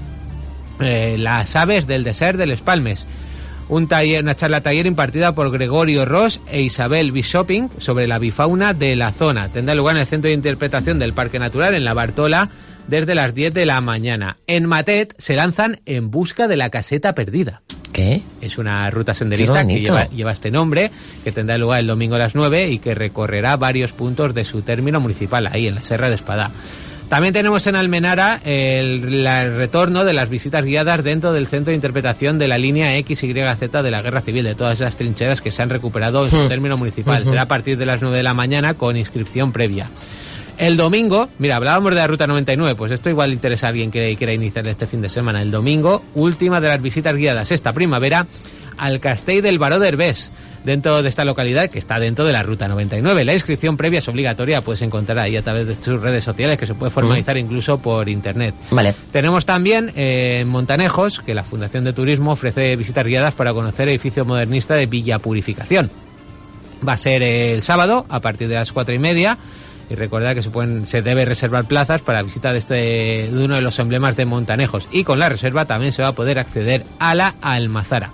eh, las aves del Desert de Les Palmes. Un taller, una charla taller impartida por Gregorio Ross e Isabel Bishoping sobre la bifauna de la zona. Tendrá lugar en el Centro de Interpretación del Parque Natural en La Bartola desde las diez de la mañana. En Matet se lanzan En busca de la caseta perdida. ¿Qué? Es una ruta senderista que lleva, lleva este nombre, que tendrá lugar el domingo a las nueve y que recorrerá varios puntos de su término municipal, ahí en la Serra de Espadá. También tenemos en Almenara el, la, el retorno de las visitas guiadas dentro del centro de interpretación de la línea X Y Z de la Guerra Civil, de todas esas trincheras que se han recuperado en su término municipal. Uh-huh. Será a partir de las nueve de la mañana con inscripción previa. El domingo, mira, hablábamos de la Ruta noventa y nueve, pues esto igual interesa a alguien que quiera iniciar este fin de semana. El domingo, última de las visitas guiadas esta primavera al Castell del Baró d'Herbés, dentro de esta localidad que está dentro de la Ruta noventa y nueve. La inscripción previa es obligatoria, puedes encontrar ahí a través de sus redes sociales, que se puede formalizar mm. incluso por internet. Vale. Tenemos también eh, en Montanejos, que la Fundación de Turismo ofrece visitas guiadas para conocer el edificio modernista de Villa Purificación. Va a ser el sábado a partir de las cuatro y media. Y recordad que se pueden, se debe reservar plazas para visita de este de uno de los emblemas de Montanejos. Y con la reserva también se va a poder acceder a la Almazara.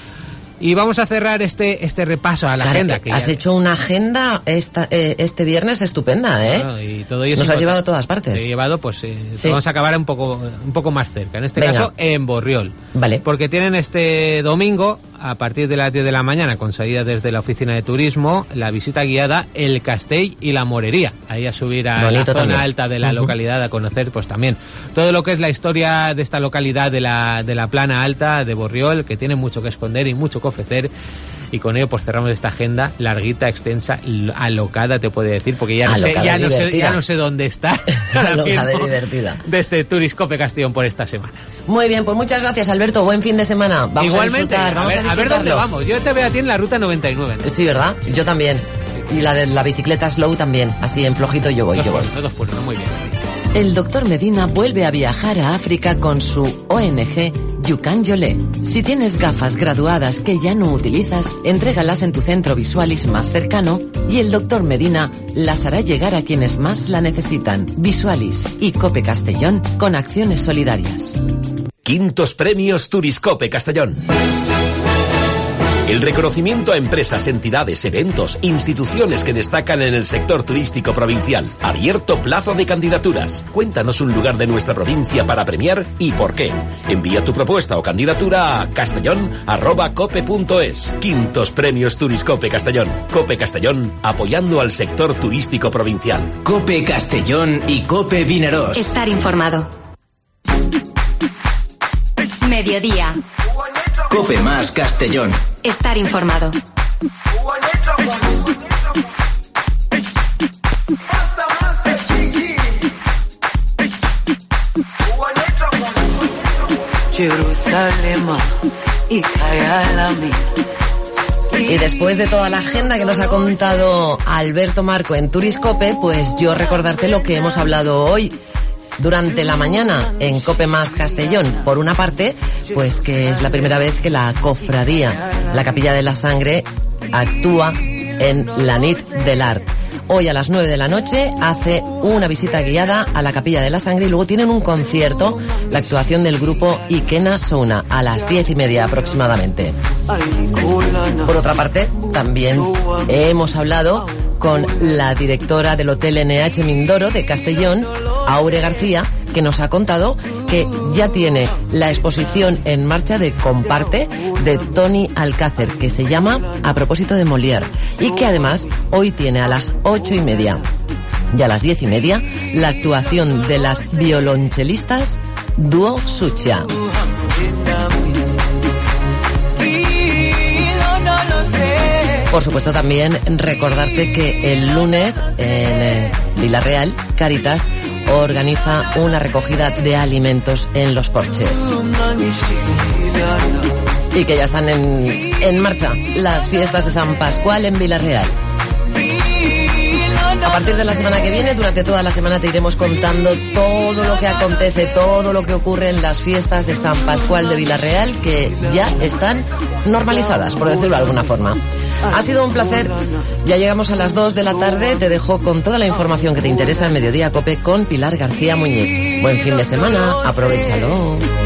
Y vamos a cerrar este este repaso a la claro, agenda. Que has ya... hecho una agenda esta, eh, este viernes estupenda, ¿eh? Claro, y todo ello nos has llevado a todas partes. Te he llevado, pues eh, sí. vamos a acabar un poco un poco más cerca. En este Venga. caso, en Borriol. Vale. Porque tienen este domingo, a partir de las diez de la mañana, con salida desde la oficina de turismo, la visita guiada El Castell y la Morería. Ahí a subir a Bonito la zona también. alta de la uh-huh. localidad, a conocer pues también todo lo que es la historia de esta localidad de la, de la plana alta de Borriol, que tiene mucho que esconder y mucho que ofrecer. Y con ello pues cerramos esta agenda larguita, extensa, alocada te puede decir, porque ya no, sé, ya, no sé, ya no sé dónde está alocada y divertida de este Turiscope Castellón por esta semana. Muy bien, pues muchas gracias, Alberto, buen fin de semana. Vamos Igualmente, a disfrutar, vamos a, ver, a, a ver dónde vamos. Yo te veo a ti en la Ruta noventa y nueve, ¿no? Sí, ¿verdad? Yo también. Y la de la bicicleta slow también, así en flojito yo voy, dos yo por, voy. No, dos por uno, muy bien. El doctor Medina vuelve a viajar a África con su O N G Yukan Yolé. Si tienes gafas graduadas que ya no utilizas, entrégalas en tu centro Visualis más cercano y el doctor Medina las hará llegar a quienes más la necesitan. Visualis y Cope Castellón con acciones solidarias. Quintos Premios Turiscope Castellón. El reconocimiento a empresas, entidades, eventos, instituciones que destacan en el sector turístico provincial. Abierto plazo de candidaturas. Cuéntanos un lugar de nuestra provincia para premiar y por qué. Envía tu propuesta o candidatura a castellón arroba cope punto es. Quintos Premios Turiscope Castellón. Cope Castellón, apoyando al sector turístico provincial. Cope Castellón y Cope Vinaròs. Estar informado. Mediodía. Cope más Castellón. Estar informado. Y después de toda la agenda que nos ha contado Alberto Marco en Turiscope, pues yo recordarte lo que hemos hablado hoy durante la mañana en Cope Más Castellón. Por una parte, pues que es la primera vez que la cofradía, la Capilla de la Sangre, actúa en la Nit de l'Art. Hoy a las nueve de la noche hace una visita guiada a la Capilla de la Sangre y luego tienen un concierto, la actuación del grupo Ikena Souna, a las diez y media aproximadamente. Por otra parte, también hemos hablado con la directora del Hotel N H Mindoro de Castellón, Aure García, que nos ha contado que ya tiene la exposición en marcha de Comparte de Tony Alcácer, que se llama A propósito de Molière, y que además hoy tiene a las ocho y media y a las diez y media la actuación de las violonchelistas Dúo Sucia. Por supuesto, también recordarte que el lunes en eh, Villarreal, Cáritas organiza una recogida de alimentos en los porches. Y que ya están en, en marcha las fiestas de San Pascual en Villarreal. A partir de la semana que viene, durante toda la semana te iremos contando todo lo que acontece, todo lo que ocurre en las fiestas de San Pascual de Villarreal, que ya están normalizadas, por decirlo de alguna forma. Ha sido un placer. Ya llegamos a las dos de la tarde. Te dejo con toda la información que te interesa en Mediodía Cope con Pilar García Muñiz. Buen fin de semana. Aprovechalo.